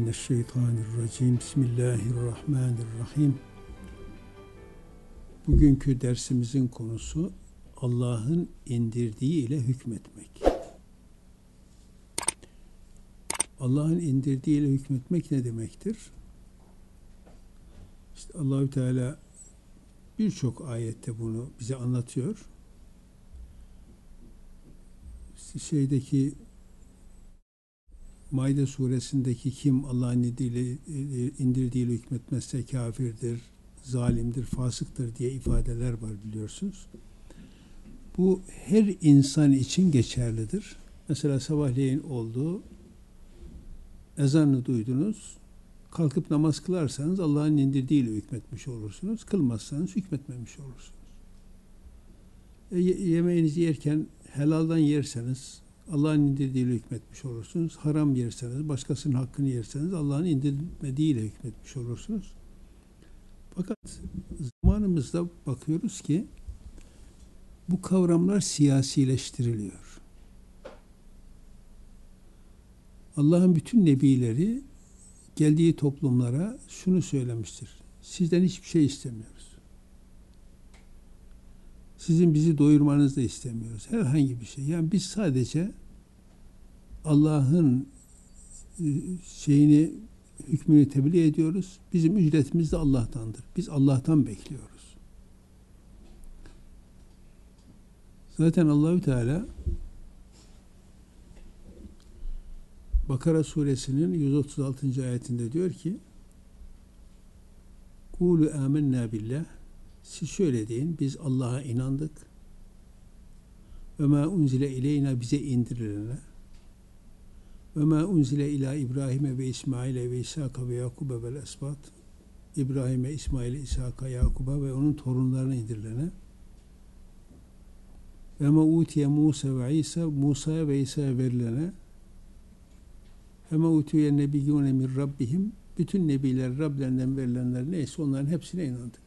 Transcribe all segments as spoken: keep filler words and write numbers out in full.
Euzubillahimineşşeytanirracim. Bismillahirrahmanirrahim. Bugünkü dersimizin konusu Allah'ın indirdiği ile hükmetmek. Allah'ın indirdiği ile hükmetmek ne demektir? İşte Allahü Teala birçok ayette bunu bize anlatıyor. Şeydeki Maide suresindeki kim Allah'ın indirdiğiyle hükmetmezse kafirdir, zalimdir, fasıktır diye ifadeler var biliyorsunuz. Bu her insan için geçerlidir. Mesela sabahleyin oldu, ezanını duydunuz, kalkıp namaz kılarsanız Allah'ın indirdiğiyle hükmetmiş olursunuz, kılmazsanız hükmetmemiş olursunuz. E, yemeğinizi yerken helaldan yerseniz Allah'ın indirdiğiyle hükmetmiş olursunuz. Haram yerseniz, başkasının hakkını yerseniz Allah'ın indirmediğiyle hükmetmiş olursunuz. Fakat zamanımızda bakıyoruz ki bu kavramlar siyasileştiriliyor. Allah'ın bütün nebileri geldiği toplumlara şunu söylemiştir. Sizden hiçbir şey istemiyoruz. Sizin bizi doyurmanızı da istemiyoruz. Herhangi bir şey. Yani biz sadece Allah'ın şeyini, hükmünü tebliğ ediyoruz. Bizim ücretimiz de Allah'tandır. Biz Allah'tan bekliyoruz. Zaten Allahü Teala Bakara suresinin yüz otuz altıncı ayetinde diyor ki: "Kulu amennâ billah." Siz şöyle deyin, biz Allah'a inandık. Ve mâ unzile ileyna, bize indirilene. Ve mâ unzile ilâ İbrahim'e ve İsmail'e ve İshâk'a ve Yakub'a vel esbat. İbrahim'e, İsmail'e, İshâk'a, Yakub'a ve onun torunlarına indirilene. Ve mâ utiye Musa ve İsa, Musa'ya ve İsa'ya verilene. Ve mâ utiye nebiyyûne min rabbihim. Bütün nebiler Rablerinden verilenler neyse onların hepsine inandık.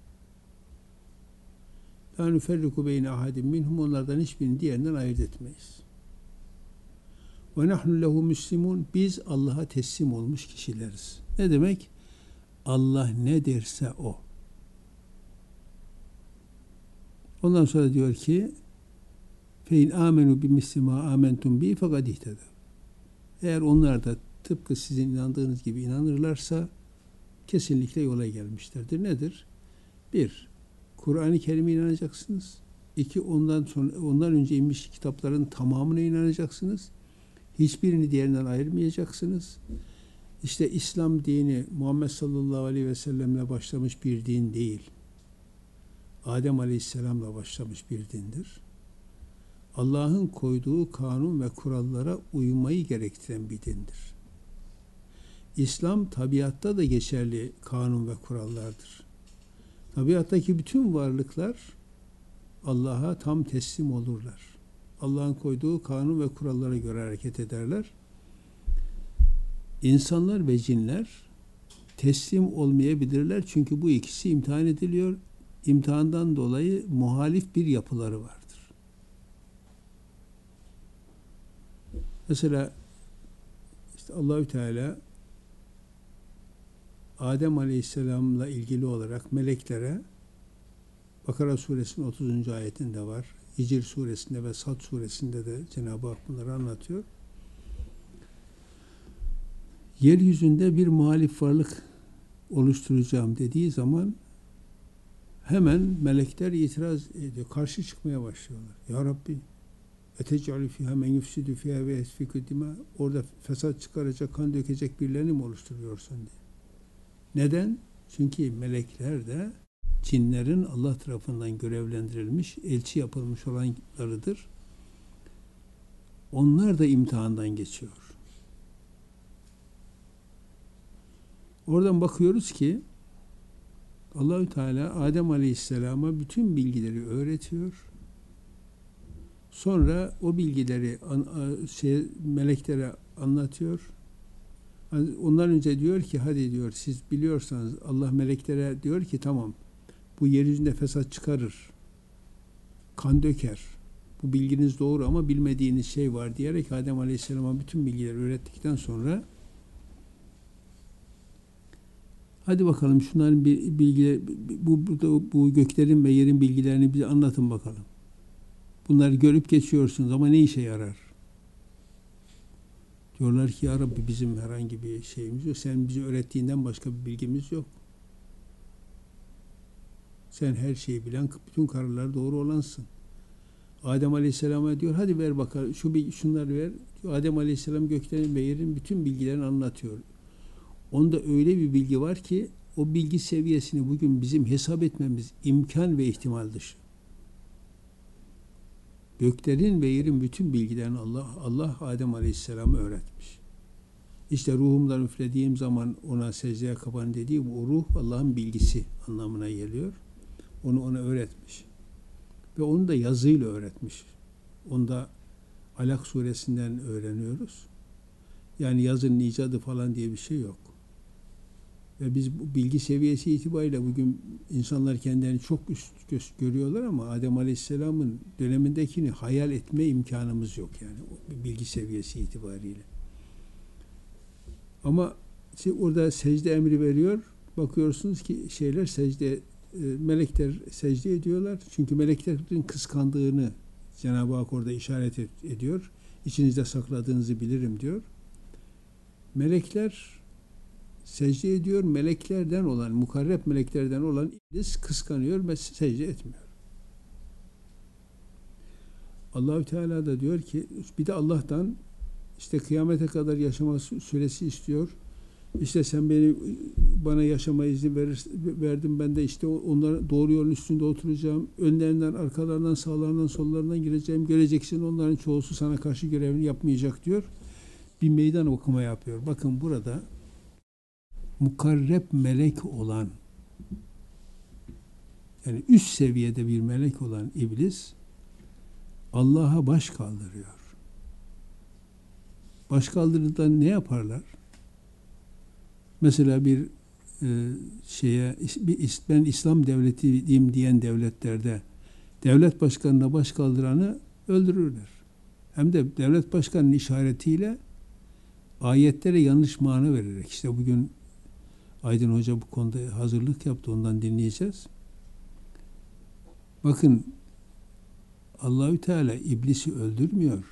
La nuferriku beyne ahadim minhum, onlardan hiçbirini diğerinden ayırt etmeyiz. Ve nahnu lehu müslimun, biz Allah'a teslim olmuş kişileriz. Ne demek? Allah ne derse o. Ondan sonra diyor ki: fe in amenu bi misli ma amentum bi fekad ihtedev. Eğer onlar da tıpkı sizin inandığınız gibi inanırlarsa kesinlikle yola gelmişlerdir. Nedir? Bir, Kur'an-ı Kerim'e inanacaksınız. İki, ondan sonra ondan önce inmiş kitapların tamamına inanacaksınız. Hiçbirini diğerinden ayırmayacaksınız. İşte İslam dini Muhammed sallallahu aleyhi ve sellemle başlamış bir din değil. Adem aleyhisselamla başlamış bir dindir. Allah'ın koyduğu kanun ve kurallara uymayı gerektiren bir dindir. İslam tabiatta da geçerli kanun ve kurallardır. Tabiattaki bütün varlıklar Allah'a tam teslim olurlar. Allah'ın koyduğu kanun ve kurallara göre hareket ederler. İnsanlar ve cinler teslim olmayabilirler çünkü bu ikisi imtihan ediliyor. İmtihandan dolayı muhalif bir yapıları vardır. Mesela işte Allahü Teala Adem Aleyhisselam'la ilgili olarak meleklere Bakara suresinin otuzuncu ayetinde var. Hicr suresinde ve Sad suresinde de Cenab-ı Hak bunları anlatıyor. Yeryüzünde bir muhalif varlık oluşturacağım dediği zaman hemen melekler itiraz ediyor. Karşı çıkmaya başlıyorlar. Ya Rabbi, etec'alü fîhâ men yufsidü fîhâ ve yesfikü dimâ, orada fesat çıkaracak, kan dökecek birilerini mi oluşturuyorsun diye. Neden? Çünkü melekler de cinlerin Allah tarafından görevlendirilmiş, elçi yapılmış olanlarıdır. Onlar da imtihandan geçiyor. Oradan bakıyoruz ki Allahü Teala Adem Aleyhisselam'a bütün bilgileri öğretiyor. Sonra o bilgileri şey, meleklere anlatıyor. Ondan önce diyor ki hadi diyor siz biliyorsanız, Allah meleklere diyor ki tamam, bu yeryüzünde fesat çıkarır, kan döker, bu bilginiz doğru ama bilmediğiniz şey var diyerek Adem Aleyhisselam'a bütün bilgileri öğrettikten sonra Hadi bakalım şunların bir bilgiler, bu, bu, bu göklerin ve yerin bilgilerini bize anlatın bakalım. Bunları görüp geçiyorsunuz ama ne işe yarar? Diyorlar ki ya Rabbi bizim herhangi bir şeyimiz yok. Sen bize öğrettiğinden başka bir bilgimiz yok. Sen her şeyi bilen, bütün kararlar doğru olansın. Adem Aleyhisselam'a diyor hadi ver bakalım şu şunları ver. Adem Aleyhisselam göklerin ve yerin bütün bilgilerini anlatıyor. Onda öyle bir bilgi var ki o bilgi seviyesini bugün bizim hesap etmemiz imkan ve ihtimal dışı. Göklerin ve yerin bütün bilgilerini Allah Allah Adem Aleyhisselam'a öğretmiş. İşte ruhumdan üflediğim zaman ona secdeye kapan dediği bu ruh Allah'ın bilgisi anlamına geliyor. Onu ona öğretmiş. Ve onu da yazıyla öğretmiş. Onu da Alak suresinden öğreniyoruz. Yani yazının icadı falan diye bir şey yok. Ve biz bu bilgi seviyesi itibariyle bugün insanlar kendilerini çok üst görüyorlar ama Adem Aleyhisselam'ın dönemindekini hayal etme imkanımız yok yani o bilgi seviyesi itibariyle. Ama işte orada secde emri veriyor. Bakıyorsunuz ki şeyler secde, melekler secde ediyorlar. Çünkü meleklerin kıskandığını Cenab-ı Hak orada işaret ediyor. İçinizde sakladığınızı bilirim diyor. Melekler secde ediyor. Meleklerden olan, mukarreb meleklerden olan iblis kıskanıyor ve secde etmiyor. Allah-u Teala da diyor ki bir de Allah'tan işte kıyamete kadar yaşama süresi istiyor. İşte sen beni bana yaşama izni verir, verdin. Ben de işte onların doğru yolun üstünde oturacağım. Önlerinden, arkalarından, sağlarından, sollarından gireceğim. Göreceksin onların çoğusu sana karşı görevini yapmayacak diyor. Bir meydan okuma yapıyor. Bakın burada mukarreb melek olan yani üst seviyede bir melek olan iblis Allah'a baş kaldırıyor. Baş kaldırıda ne yaparlar? Mesela bir e, şeye bir, ben İslam devletiyim diyen devletlerde devlet başkanına baş kaldıranı öldürürler. Hem de devlet başkanının işaretiyle ayetlere yanlış mana vererek. İşte bugün Aydın Hoca bu konuda hazırlık yaptı. Ondan dinleyeceğiz. Bakın Allahü Teala iblisi öldürmüyor.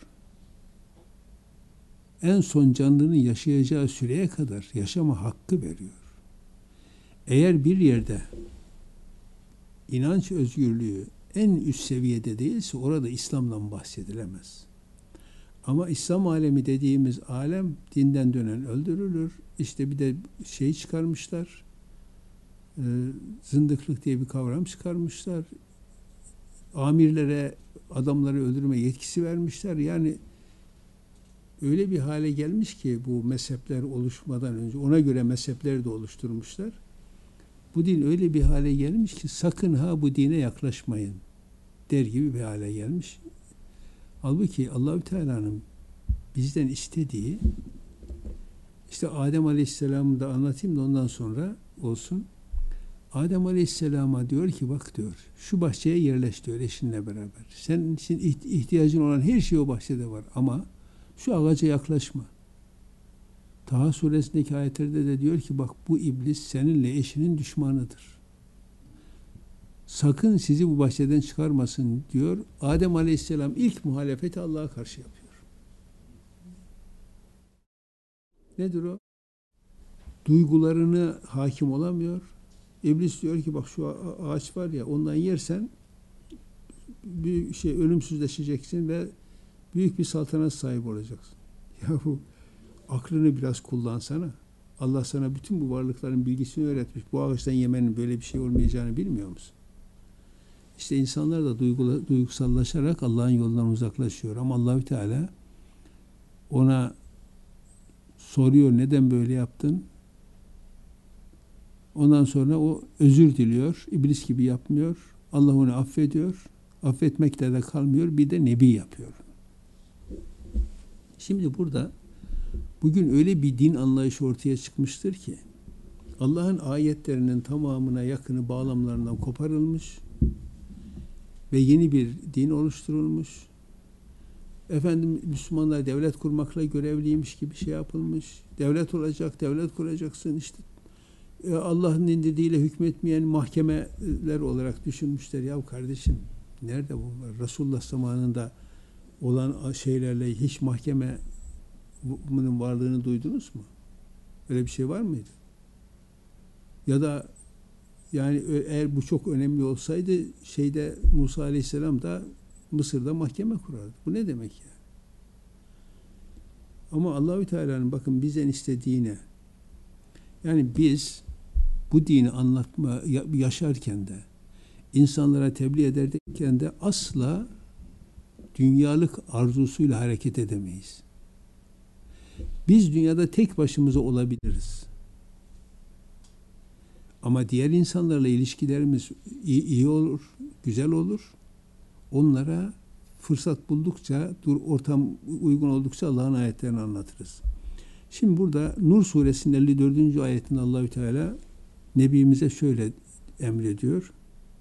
En son canlının yaşayacağı süreye kadar yaşama hakkı veriyor. Eğer bir yerde inanç özgürlüğü en üst seviyede değilse orada İslam'dan bahsedilemez. Ama İslam alemi dediğimiz alem dinden dönen öldürülür. İşte bir de şey çıkarmışlar. E, zındıklık diye bir kavram çıkarmışlar. Amirlere adamları öldürme yetkisi vermişler. Yani öyle bir hale gelmiş ki bu mezhepler oluşmadan önce ona göre mezhepleri de oluşturmuşlar. Bu din öyle bir hale gelmiş ki sakın ha bu dine yaklaşmayın der gibi bir hale gelmiş. Halbuki Allahü Teala'nın bizden istediği işte Adem Aleyhisselam'ı da anlatayım da ondan sonra olsun. Adem Aleyhisselam'a diyor ki bak diyor şu bahçeye yerleş diyor eşinle beraber. Senin için ihtiyacın olan her şey o bahçede var ama şu ağaca yaklaşma. Taha suresindeki ayetlerde de diyor ki bak bu iblis seninle eşinin düşmanıdır. Sakın sizi bu bahçeden çıkarmasın diyor. Adem Aleyhisselam ilk muhalefeti Allah'a karşı yapıyor. Nedir o? Duygularına hakim olamıyor. İblis diyor ki bak şu ağaç var ya ondan yersen bir şey ölümsüzleşeceksin ve büyük bir saltanat sahibi olacaksın. Yahu aklını biraz kullansana. Allah sana bütün bu varlıkların bilgisini öğretmiş. Bu ağaçtan yemenin böyle bir şey olmayacağını bilmiyor musun? İşte insanlar da duygula, duygusallaşarak Allah'ın yolundan uzaklaşıyor. Ama Allahü Teala ona soruyor neden böyle yaptın? Ondan sonra o özür diliyor. İblis gibi yapmıyor. Allah onu affediyor. Affetmekle de kalmıyor. Bir de nebi yapıyor. Şimdi burada bugün öyle bir din anlayışı ortaya çıkmıştır ki Allah'ın ayetlerinin tamamına yakını bağlamlarından koparılmış ve yeni bir din oluşturulmuş. Efendim Müslümanlar devlet kurmakla görevliymiş gibi şey yapılmış. Devlet olacak, devlet kuracaksın işte. e, Allah'ın indirdiğiyle hükmetmeyen mahkemeler olarak düşünmüşler. Ya kardeşim, nerede bu? Resulullah zamanında olan şeylerle hiç mahkemenin varlığını duydunuz mu? Öyle bir şey var mıydı? Ya da yani eğer bu çok önemli olsaydı şeyde Musa Aleyhisselam da Mısır'da mahkeme kurardı. Bu ne demek ya? Ama Allahü Teala'nın bakın bizden istediğine, yani biz bu dini anlatma yaşarken de, insanlara tebliğ ederken de asla dünyalık arzusuyla hareket edemeyiz. Biz dünyada tek başımıza olabiliriz. Ama diğer insanlarla ilişkilerimiz iyi, iyi olur, güzel olur. Onlara fırsat buldukça, dur ortam uygun oldukça Allah'ın ayetlerini anlatırız. Şimdi burada Nur suresinin elli dördüncü ayetinde Allahü Teala Nebimize şöyle emrediyor.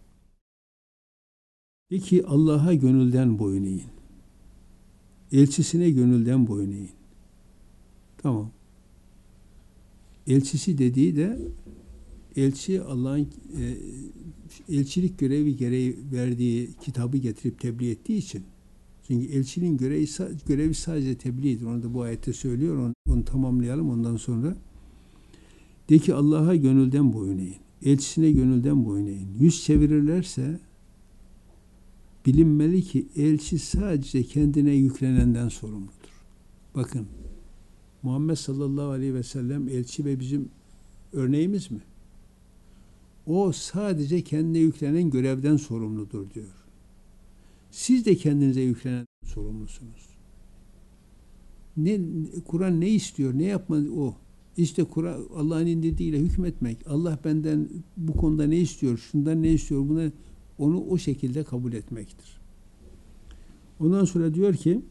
De ki Allah'a gönülden boyun eğin. Elçisine gönülden boyun eğin. Tamam. Elçisi dediği de elçi Allah'ın e, elçilik görevi gereği verdiği kitabı getirip tebliğ ettiği için. Çünkü elçinin görevi, görevi sadece tebliğdir. Onu da bu ayette söylüyor. Onu, onu tamamlayalım ondan sonra. De ki Allah'a gönülden boyun eğin. Elçisine gönülden boyun eğin. Yüz çevirirlerse bilinmeli ki elçi sadece kendine yüklenenden sorumludur. Bakın, Muhammed sallallahu aleyhi ve sellem elçi ve bizim örneğimiz mi? O sadece kendine yüklenen görevden sorumludur diyor. Siz de kendinize yüklenen sorumlusunuz. Ne, Kur'an ne istiyor, ne yapmalı o? İşte Kur'an Allah'ın indirdiğiyle hükmetmek. Allah benden bu konuda ne istiyor, şundan ne istiyor, buna onu o şekilde kabul etmektir. Ondan sonra diyor ki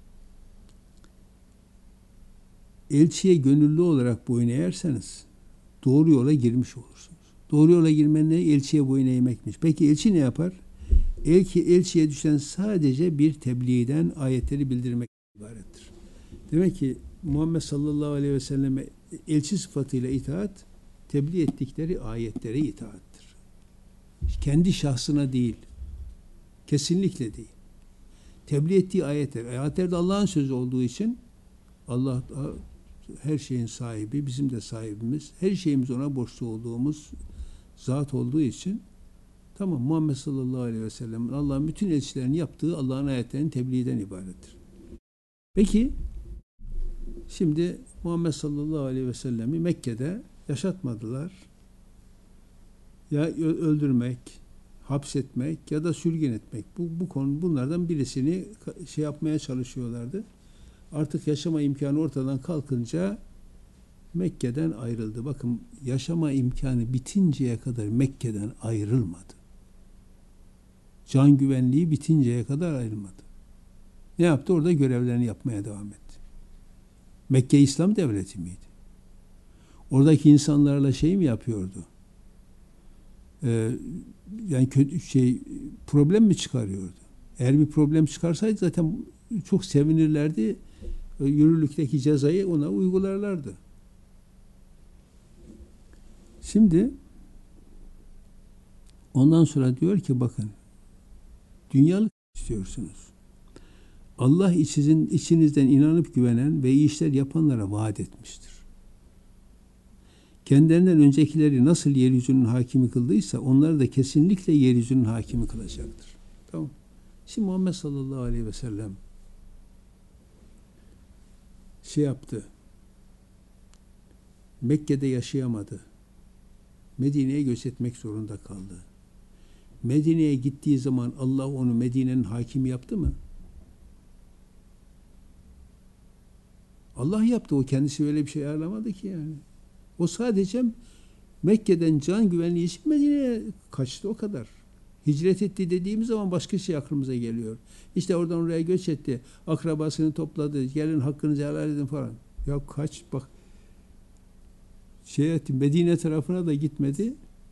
elçiye gönüllü olarak boyun eğerseniz doğru yola girmiş olursunuz. Doğru yola girmenin ne? Elçiye boyun eğmekmiş. Peki elçi ne yapar? Elçi, elçiye düşen sadece bir tebliğden ayetleri bildirmek ibarettir. Demek ki Muhammed sallallahu aleyhi ve selleme elçi sıfatıyla itaat, tebliğ ettikleri ayetlere itaattir. Kendi şahsına değil. Kesinlikle değil. Tebliğ ettiği ayetler. Ayetler de Allah'ın sözü olduğu için Allah her şeyin sahibi, bizim de sahibimiz, her şeyimiz ona borçlu olduğumuz zat olduğu için tamam, Muhammed sallallahu aleyhi ve sellem Allah'ın bütün elçilerini yaptığı Allah'ın ayetlerinin tebliğden ibarettir. Peki şimdi Muhammed sallallahu aleyhi ve sellemi Mekke'de yaşatmadılar. Ya öldürmek, hapsetmek ya da sürgün etmek. Bu, bu konu bunlardan birisini şey yapmaya çalışıyorlardı. Artık yaşama imkanı ortadan kalkınca Mekke'den ayrıldı. Bakın, yaşama imkanı bitinceye kadar Mekke'den ayrılmadı. Can güvenliği bitinceye kadar ayrılmadı. Ne yaptı? Orada görevlerini yapmaya devam etti. Mekke İslam devleti miydi? Oradaki insanlarla şey mi yapıyordu? Ee, yani kötü şey problem mi çıkarıyordu? Eğer bir problem çıkarsaydı zaten çok sevinirlerdi. Yürürlükteki cezayı ona uygularlardı. Şimdi ondan sonra diyor ki bakın, dünyalık istiyorsunuz. Allah içinizin, içinizden inanıp güvenen ve iyi işler yapanlara vaat etmiştir. Kendilerinden öncekileri nasıl yeryüzünün hakimi kıldıysa onları da kesinlikle yeryüzünün hakimi kılacaktır. Tamam. Şimdi Muhammed sallallahu aleyhi ve sellem şey yaptı. Mekke'de yaşayamadı. Medine'ye göç etmek zorunda kaldı. Medine'ye gittiği zaman Allah onu Medine'nin hakimi yaptı mı? Allah yaptı. O kendisi öyle bir şey ayarlamadı ki yani. O sadece Mekke'den can güvenliği için Medine'ye kaçtı, o kadar. Hicret etti dediğimiz zaman başka şey aklımıza geliyor. İşte oradan oraya göç etti. Akrabasını topladı. Gelin hakkınızı helal edin falan. Ya kaç bak. Şey etti, Medine tarafına da gitmedi.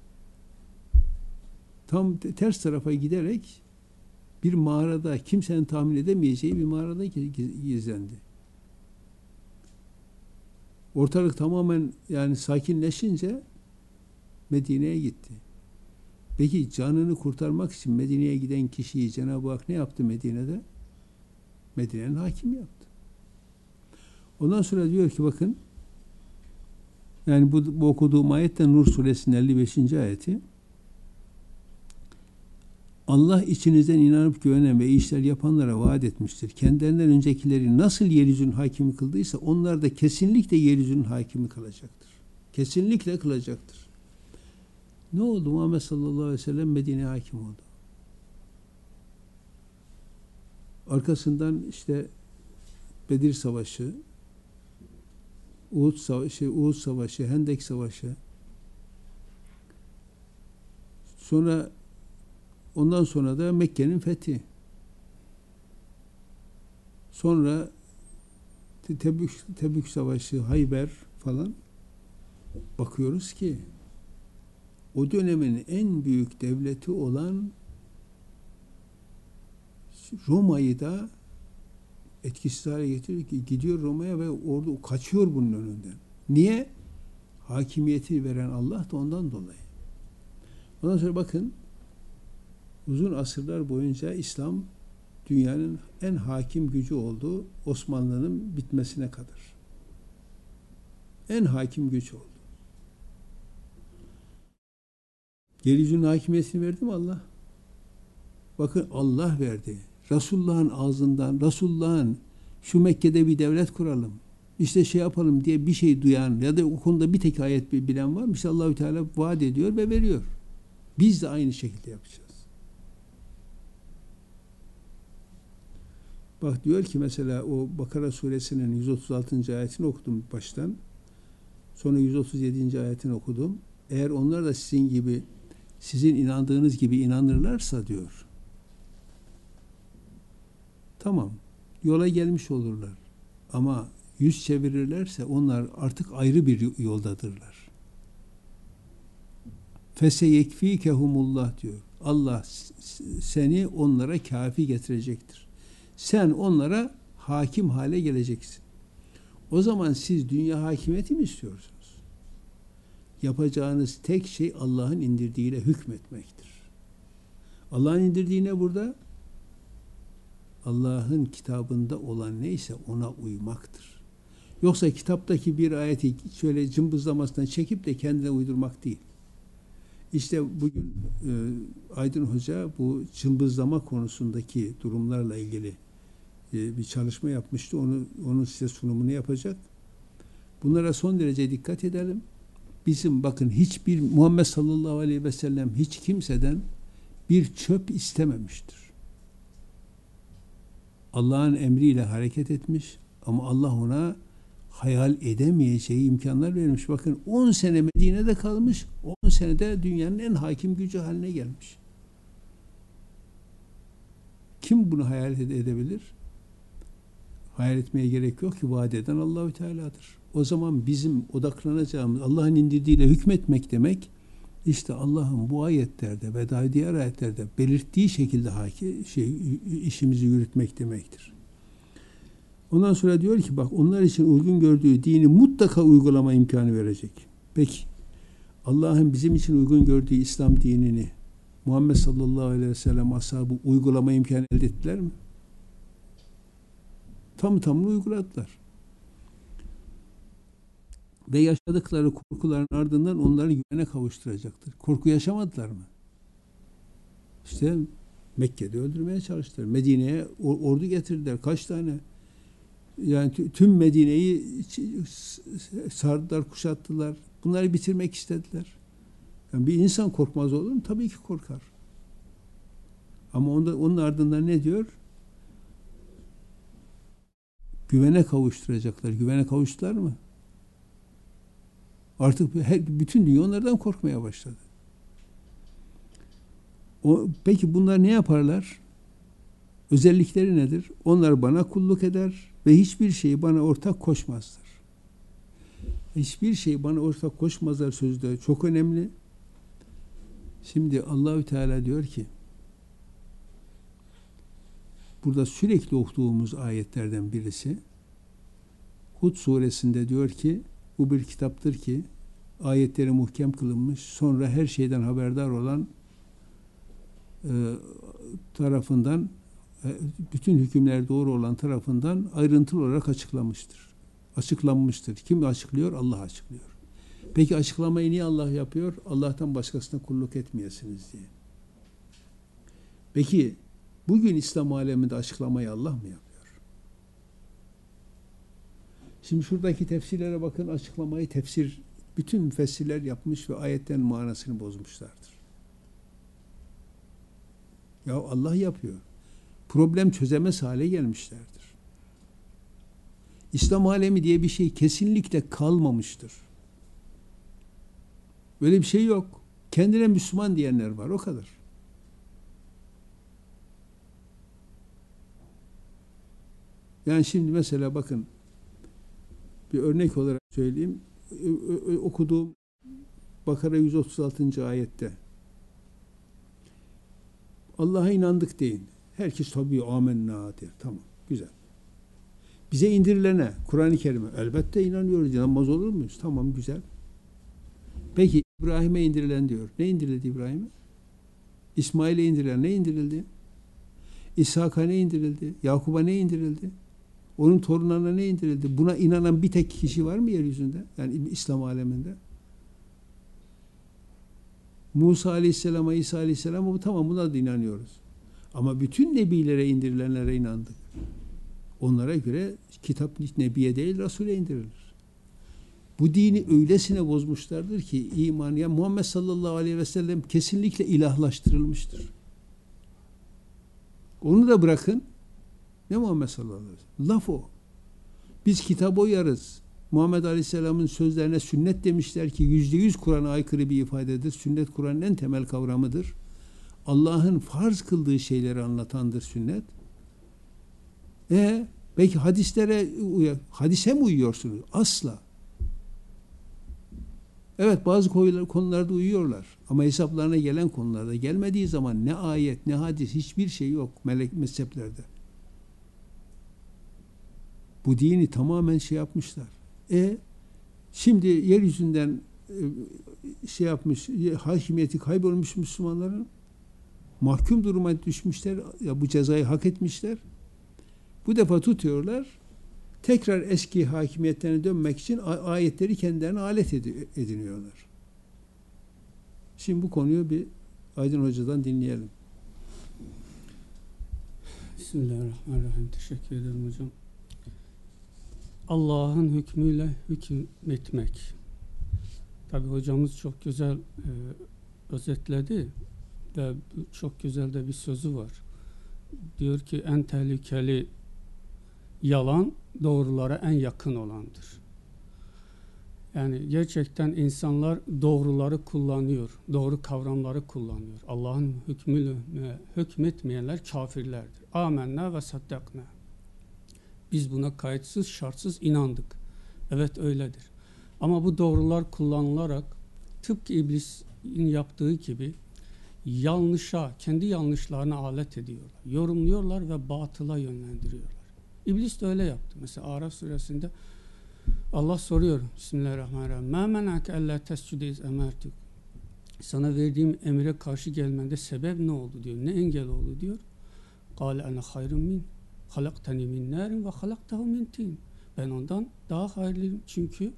Tam ters tarafa giderek bir mağarada, kimsenin tahmin edemeyeceği bir mağarada gizlendi. Ortalık tamamen yani sakinleşince Medine'ye gitti. Peki canını kurtarmak için Medine'ye giden kişiyi Cenab-ı Hak ne yaptı Medine'de? Medine'nin hakimi yaptı. Ondan sonra diyor ki bakın, yani bu, bu okuduğum ayet de Nur suresinin elli beşinci ayeti. Allah içinizden inanıp güvenen ve iyi işler yapanlara vaat etmiştir. Kendilerinden öncekileri nasıl yeryüzünün hakimi kıldıysa onlar da kesinlikle yeryüzünün hakimi kılacaktır. Kesinlikle kılacaktır. Ne oldu? Muhammed sallallahu aleyhi ve sellem Medine hakim oldu. Arkasından işte Bedir Savaşı, Uhud Savaşı, Uhud Savaşı, Hendek Savaşı. Sonra ondan sonra da Mekke'nin fethi. Sonra Tebük, Tebük Savaşı, Hayber falan. Bakıyoruz ki o dönemin en büyük devleti olan Roma'yı da etkisiz hale getiriyor ki gidiyor Roma'ya ve orada kaçıyor bunun önünden. Niye? Hakimiyeti veren Allah da ondan dolayı. Ondan sonra bakın, uzun asırlar boyunca İslam dünyanın en hakim gücü oldu Osmanlı'nın bitmesine kadar. En hakim güç oldu. Yeryüzünün hakimiyetini verdi mi Allah? Bakın Allah verdi. Resulullah'ın ağzından, Resulullah'ın şu Mekke'de bir devlet kuralım, İşte şey yapalım diye bir şey duyan ya da o konuda bir tek ayet bilen var mı? İşte Allahü Teala vaat ediyor ve veriyor. Biz de aynı şekilde yapacağız. Bak diyor ki mesela o Bakara suresinin yüz otuz altıncı ayetini okudum baştan. Sonra yüz otuz yedinci ayetini okudum. Eğer onlar da sizin gibi, sizin inandığınız gibi inanırlarsa diyor. Tamam. Yola gelmiş olurlar. Ama yüz çevirirlerse onlar artık ayrı bir yoldadırlar. Feseyekfikehumullah diyor. Allah seni onlara kafi getirecektir. Sen onlara hakim hale geleceksin. O zaman siz dünya hakimiyeti mi istiyorsunuz? Yapacağınız tek şey Allah'ın indirdiğiyle hükmetmektir. Allah'ın indirdiği ne burada? Allah'ın kitabında olan neyse ona uymaktır. Yoksa kitaptaki bir ayeti şöyle cımbızlamasından çekip de kendine uydurmak değil. İşte bugün e, Aydın Hoca bu cımbızlama konusundaki durumlarla ilgili e, bir çalışma yapmıştı. Onu onun size sunumunu yapacak. Bunlara son derece dikkat edelim. Bizim bakın hiçbir Muhammed sallallahu aleyhi ve sellem hiç kimseden bir çöp istememiştir. Allah'ın emriyle hareket etmiş ama Allah ona hayal edemeyeceği imkanlar vermiş. Bakın on sene Medine'de kalmış, on senede dünyanın en hakim gücü haline gelmiş. Kim bunu hayal edebilir? Hayal etmeye gerek yok ki, vaat eden Allahü Teala'dır. O zaman bizim odaklanacağımız Allah'ın indirdiğiyle hükmetmek demek, işte Allah'ın bu ayetlerde ve daha diğer ayetlerde belirttiği şekilde haki, şey, işimizi yürütmek demektir. Ondan sonra diyor ki bak, onlar için uygun gördüğü dini mutlaka uygulama imkanı verecek. Peki Allah'ın bizim için uygun gördüğü İslam dinini Muhammed sallallahu aleyhi ve sellem ashabı uygulama imkanı elde ettiler mi? Tam tamını uyguladılar. Ve yaşadıkları korkuların ardından onları güvene kavuşturacaktır. Korku yaşamadılar mı? İşte Mekke'de öldürmeye çalıştılar. Medine'ye ordu getirdiler. Kaç tane? Yani tüm Medine'yi sardılar, kuşattılar. Bunları bitirmek istediler. Yani bir insan korkmaz olur mu? Tabii ki korkar. Ama onda, onun ardından ne diyor? Güvene kavuşturacaklar. Güvene kavuştular mı? Artık her, bütün dünya onlardan korkmaya başladı. O, peki bunlar ne yaparlar? Özellikleri nedir? Onlar bana kulluk eder ve hiçbir şeyi bana ortak koşmazlar. Hiçbir şeyi bana ortak koşmazlar sözü de çok önemli. Şimdi Allahü Teala diyor ki, burada sürekli okuduğumuz ayetlerden birisi, Hud suresinde diyor ki, bu bir kitaptır ki ayetleri muhkem kılınmış, sonra her şeyden haberdar olan e, tarafından, e, bütün hükümler doğru olan tarafından ayrıntılı olarak açıklamıştır. Açıklanmıştır. Kim açıklıyor? Allah açıklıyor. Peki açıklamayı niye Allah yapıyor? Allah'tan başkasına kulluk etmeyesiniz diye. Peki bugün İslam aleminde açıklamayı Allah mı yapıyor? Şimdi şuradaki tefsirlere bakın, açıklamayı tefsir, bütün müfessirler yapmış ve ayetten manasını bozmuşlardır. Ya Allah yapıyor. Problem çözemez hale gelmişlerdir. İslam alemi diye bir şey kesinlikle kalmamıştır. Böyle bir şey yok. Kendine Müslüman diyenler var, o kadar. Yani şimdi mesela bakın, bir örnek olarak söyleyeyim. Okuduğum Bakara yüz otuz altıncı ayette Allah'a inandık deyin. Herkes tabii amenna der. Tamam, güzel. Bize indirilene, Kur'an-ı Kerim'e elbette inanıyoruz. İnanmaz olur muyuz? Tamam, güzel. Peki İbrahim'e indirilen diyor. Ne indirildi İbrahim'e? İsmail'e indirilen ne indirildi? İshak'a ne indirildi? Yakub'a ne indirildi? Onun torunlarına ne indirildi? Buna inanan bir tek kişi var mı yeryüzünde? Yani İslam aleminde. Musa Aleyhisselam'a, İsa Aleyhisselam'a bu tamam, buna da inanıyoruz. Ama bütün nebilere indirilenlere inandık. Onlara göre kitap nebiye değil Resul'e indirilir. Bu dini öylesine bozmuşlardır ki iman, ya Muhammed sallallahu aleyhi ve sellem kesinlikle ilahlaştırılmıştır. Onu da bırakın. Ne Muhammed sallallahu aleyhi ve sellem? Laf o. Biz kitaba uyarız. Muhammed Aleyhisselam'ın sözlerine sünnet demişler ki yüzde yüz Kur'an'a aykırı bir ifadedir. Sünnet Kur'an'ın en temel kavramıdır. Allah'ın farz kıldığı şeyleri anlatandır sünnet. E belki hadislere uyar. Hadise mi uyuyorsunuz? Asla. Evet, bazı konularda uyuyorlar. Ama hesaplarına gelen konularda gelmediği zaman ne ayet ne hadis, hiçbir şey yok melek mezheplerde. Bu dini tamamen şey yapmışlar. E şimdi yeryüzünden e, şey yapmış, hakimiyeti kaybolmuş Müslümanların mahkum duruma düşmüşler. Ya bu cezayı hak etmişler. Bu defa tutuyorlar. Tekrar eski hakimiyetlerine dönmek için ayetleri kendilerine alet ediniyorlar. Şimdi bu konuyu bir Aydın Hoca'dan dinleyelim. Bismillahirrahmanirrahim. Teşekkür ederim hocam. Allah'ın hükmüyle hükmetmek. Tabi hocamız çok güzel e, özetledi ve çok güzel de bir sözü var. Diyor ki en tehlikeli yalan doğrulara en yakın olandır. Yani gerçekten insanlar doğruları kullanıyor, doğru kavramları kullanıyor. Allah'ın hükmüyle hükmetmeyenler kafirlerdir. Âmennâ ve saddaknâ. Biz buna kayıtsız, şartsız inandık. Evet öyledir. Ama bu doğrular kullanılarak tıpkı iblisin yaptığı gibi yanlışa, kendi yanlışlarına alet ediyorlar. Yorumluyorlar ve batıla yönlendiriyorlar. İblis de öyle yaptı. Mesela Araf suresinde Allah soruyor. Bismillahirrahmanirrahim. مَا مَنَعَكَ أَلَّا تَسْجُدَ اِذْ اَمَرْتُكَ. Sana verdiğim emre karşı gelmende sebep ne oldu diyor. Ne engel oldu diyor. قَالَ أَنَا خَيْرٌ مِنْ خَلَقْتَنِي مِنْ نَارٍ وَخَلَقْتَهُ مِنْ تِينٍ. Ben ondan daha hayırlıyım çünkü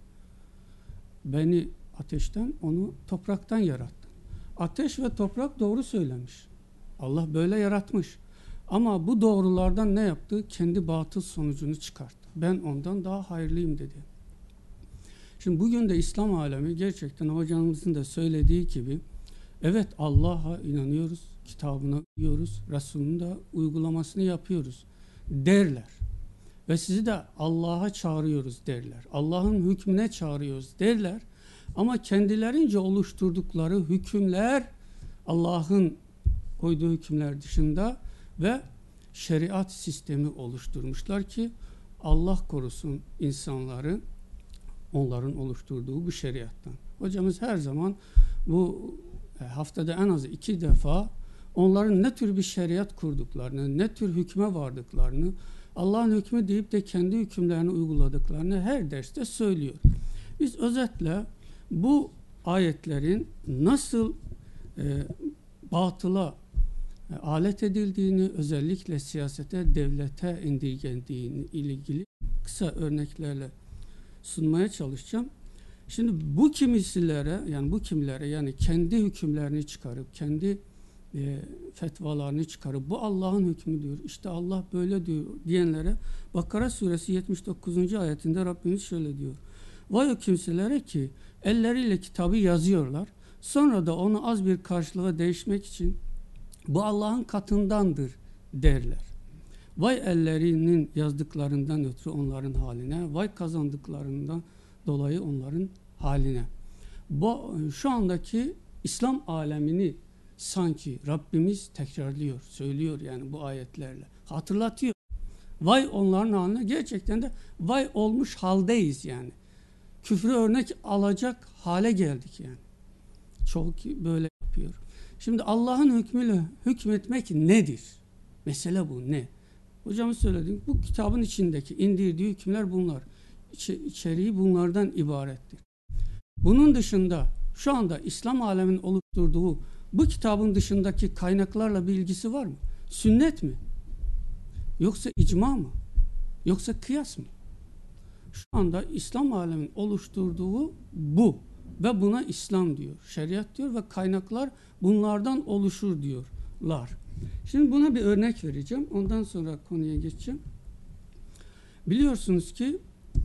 beni ateşten, onu topraktan yarattın. Ateş ve toprak doğru söylemiş. Allah böyle yaratmış. Ama bu doğrulardan ne yaptı? Kendi batıl sonucunu çıkarttı. Ben ondan daha hayırlıyım dedi. Şimdi bugün de İslam alemi gerçekten hocamızın da söylediği gibi evet Allah'a inanıyoruz, kitabına uyuyoruz, Resulünün de uygulamasını yapıyoruz derler. Ve sizi de Allah'a çağırıyoruz derler. Allah'ın hükmüne çağırıyoruz derler. Ama kendilerince oluşturdukları hükümler Allah'ın koyduğu hükümler dışında ve şeriat sistemi oluşturmuşlar ki Allah korusun insanları onların oluşturduğu bu şeriattan. Hocamız her zaman bu haftada en az iki defa onların ne tür bir şeriat kurduklarını, ne tür hükme vardıklarını, Allah'ın hükmü deyip de kendi hükümlerini uyguladıklarını her derste söylüyor. Biz özetle bu ayetlerin nasıl e, batıla e, alet edildiğini, özellikle siyasete, devlete indirgendiğini ilgili kısa örneklerle sunmaya çalışacağım. Şimdi bu kimisilere, yani bu kimlere, yani kendi hükümlerini çıkarıp, kendi e, fetvalarını çıkarıp, bu Allah'ın hükmü diyor, işte Allah böyle diyor diyenlere, Bakara suresi yetmiş dokuzuncu ayetinde Rabbimiz şöyle diyor: vay o kimselere ki elleriyle kitabı yazıyorlar, sonra da onu az bir karşılığa değişmek için bu Allah'ın katındandır derler. Vay ellerinin yazdıklarından ötürü onların haline, vay kazandıklarından dolayı onların haline. Bu şu andaki İslam alemini sanki Rabbimiz tekrarlıyor, söylüyor yani bu ayetlerle. Hatırlatıyor. Vay onların haline, gerçekten de vay olmuş haldeyiz yani. Küfrü örnek alacak hale geldik yani. Çok böyle yapıyor. Şimdi Allah'ın hükmüyle hükmetmek nedir? Mesele bu ne? Hocamız söyledi. Bu kitabın içindeki indirdiği hükümler bunlar. İç, içeriği bunlardan ibarettir. Bunun dışında şu anda İslam aleminin oluşturduğu bu kitabın dışındaki kaynaklarla bir ilgisi var mı? Sünnet mi? Yoksa icma mı? Yoksa kıyas mı? Şu anda İslam aleminin oluşturduğu bu ve buna İslam diyor, şeriat diyor ve kaynaklar bunlardan oluşur diyorlar. Şimdi buna bir örnek vereceğim. Ondan sonra konuya geçeceğim. Biliyorsunuz ki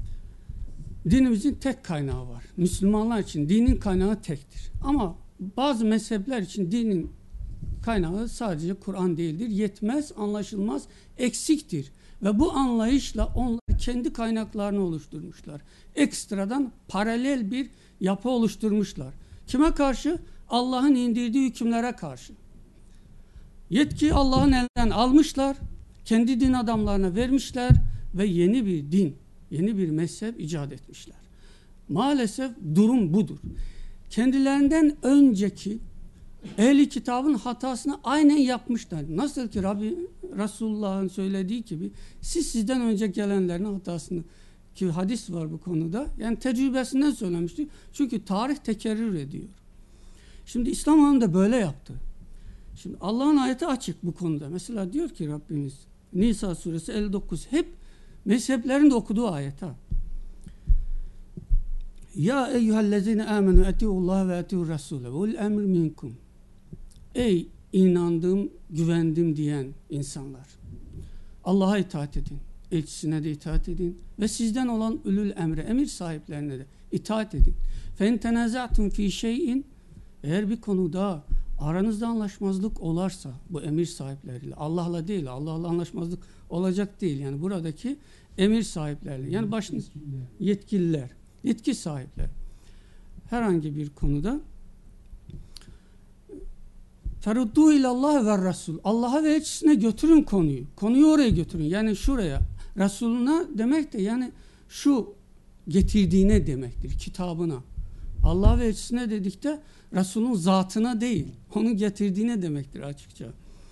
dinimizin tek kaynağı var. Müslümanlar için dinin kaynağı tektir. Ama bazı mezhepler için dinin kaynağı sadece Kur'an değildir. Yetmez, anlaşılmaz, eksiktir. Ve bu anlayışla onlar kendi kaynaklarını oluşturmuşlar. Ekstradan paralel bir yapı oluşturmuşlar. Kime karşı? Allah'ın indirdiği hükümlere karşı. Yetkiyi Allah'ın elinden almışlar, kendi din adamlarına vermişler ve yeni bir din, yeni bir mezhep icat etmişler. Maalesef durum budur. Kendilerinden önceki ehli kitabın hatasını aynen yapmışlar. Nasıl ki Rabbi Resulullah'ın söylediği gibi, siz sizden önce gelenlerin hatasını, ki hadis var bu konuda, yani tecrübesinden söylemiştir. Çünkü tarih tekerrür ediyor. Şimdi İslam alemi de böyle yaptı. Şimdi Allah'ın ayeti açık bu konuda. Mesela diyor ki Rabbimiz Nisa suresi elli dokuz, hep mezheplerin de okuduğu ayet ha. Ya eyyühellezine amenu etiullah ve etiur rasule ve ul emr minkum. Ey inandım, güvendim diyen insanlar. Allah'a itaat edin. Elçisine de itaat edin. Ve sizden olan ülül emre, emir sahiplerine de itaat edin. Fe in tenaza'tum fi şeyin, eğer bir konuda aranızda anlaşmazlık olarsa, bu emir sahipleriyle, Allah'la değil, Allah'la anlaşmazlık olacak değil. Yani buradaki emir sahipleriyle, yani başınız yetkililer, yetki sahipleri. Herhangi bir konuda feruddu ilallah ve Resul. Allah'a ve elçisine götürün konuyu. Konuyu oraya götürün. Yani şuraya. Resuluna demek de yani şu getirdiğine demektir. Kitabına. Allah ve elçisine dedik de Resul'ün zatına değil, onun getirdiğine demektir açıkça.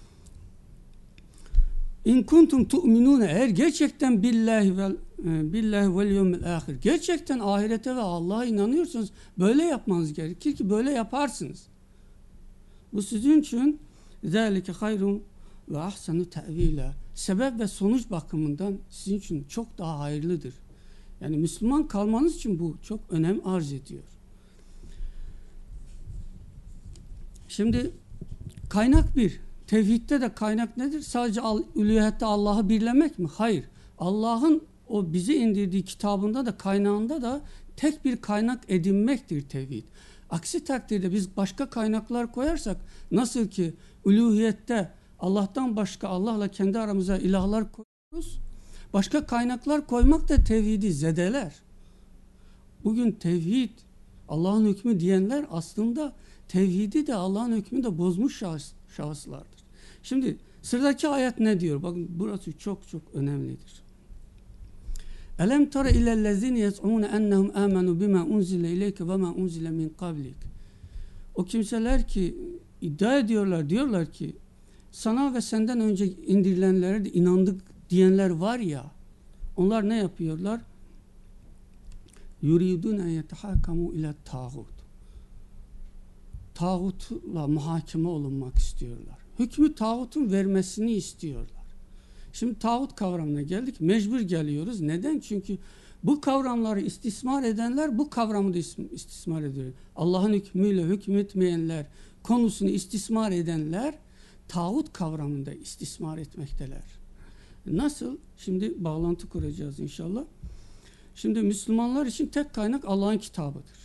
İn kuntum tu'minune, eğer gerçekten billahi vel billahi vel yevmil ahir, gerçekten ahirete ve Allah'a inanıyorsanız böyle yapmanız gerekir ki böyle yaparsınız. Bu sizin için zâlike hayrun ve ahsenu te'vîlâ, sebep ve sonuç bakımından sizin için çok daha hayırlıdır. Yani Müslüman kalmanız için bu çok önem arz ediyor. Şimdi kaynak bir. Tevhidde de kaynak nedir? Sadece ülûhiyette Allah'ı birlemek mi? Hayır. Allah'ın o bize indirdiği kitabında da kaynağında da tek bir kaynak edinmektir tevhid. Aksi takdirde biz başka kaynaklar koyarsak, nasıl ki ülûhiyette Allah'tan başka Allah'la kendi aramıza ilahlar koyuyoruz, başka kaynaklar koymak da tevhidi zedeler. Bugün tevhid, Allah'ın hükmü diyenler aslında tevhidi de Allah'ın hükmünü de bozmuş şahıs, şahıslardır. Şimdi sıradaki ayet ne diyor? Bakın burası çok çok önemlidir. Elem tara ilellezine yes'umune ennehum amenu bima unzile ileyke ve ma unzile min qablik. O kimseler ki iddia ediyorlar, diyorlar ki sana ve senden önce indirilenlere de inandık diyenler var ya, onlar ne yapıyorlar? yuridun en yetehakamu ile tağut. Tağutla muhakeme olunmak istiyorlar. Hükmü tağutun vermesini istiyorlar. Şimdi tağut kavramına geldik. Mecbur geliyoruz. Neden? Çünkü bu kavramları istismar edenler bu kavramı da istismar ediyor. Allah'ın hükmüyle hükmetmeyenler, konusunu istismar edenler tağut kavramında istismar etmekteler. Nasıl? Şimdi bağlantı kuracağız inşallah. Şimdi Müslümanlar için tek kaynak Allah'ın kitabıdır.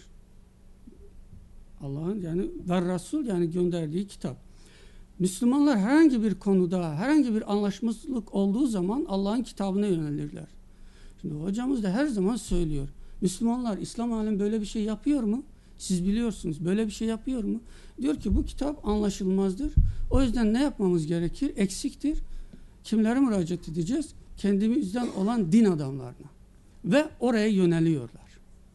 Allah'ın yani ve Resul yani gönderdiği kitap. Müslümanlar herhangi bir konuda herhangi bir anlaşmazlık olduğu zaman Allah'ın kitabına yönelirler. Şimdi hocamız da her zaman söylüyor. Müslümanlar İslam alemi böyle bir şey yapıyor mu? Siz biliyorsunuz böyle bir şey yapıyor mu? Diyor ki bu kitap anlaşılmazdır. O yüzden ne yapmamız gerekir? Eksiktir. Kimlere müracaat edeceğiz? Kendimizden olan din adamlarına. Ve oraya yöneliyorlar.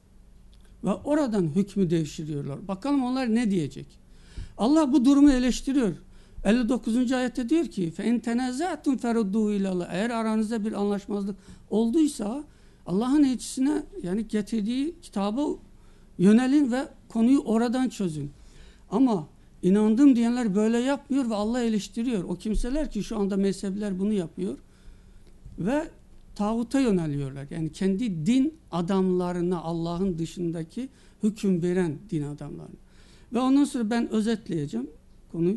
Ve oradan hükmü devşiriyorlar. Bakalım onlar ne diyecek? Allah bu durumu eleştiriyor. elli dokuzuncu ayette diyor ki فَاِنْ تَنَزَعْتُمْ فَرُدُّهُ اِلَى اللّٰهِ Eğer aranızda bir anlaşmazlık olduysa Allah'ın elçisine yani getirdiği kitaba yönelin ve konuyu oradan çözün. Ama inandım diyenler böyle yapmıyor ve Allah eleştiriyor. O kimseler ki şu anda mezhepler bunu yapıyor ve tağuta yöneliyorlar. Yani kendi din adamlarına Allah'ın dışındaki hüküm veren din adamlarına. Ve ondan sonra ben özetleyeceğim konuyu.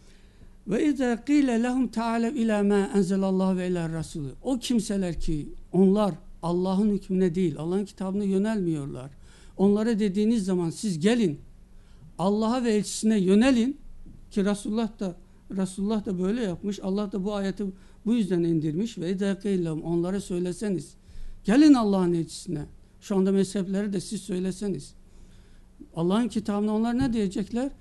Ve izâ qîle lehum teâlev ilâ mâ enzelallahu ve ilâ rasûlü. O kimseler ki onlar Allah'ın hükmüne değil, Allah'ın kitabına yönelmiyorlar. Onlara dediğiniz zaman siz gelin Allah'a ve elçisine yönelin ki Resulullah da Resulullah da böyle yapmış. Allah da bu ayeti bu yüzden indirmiş ve izâ qîle lehum onlara söyleseniz gelin Allah'ın elçisine. Şu anda mezhepleri de siz söyleseniz. Allah'ın kitabına onlar ne diyecekler?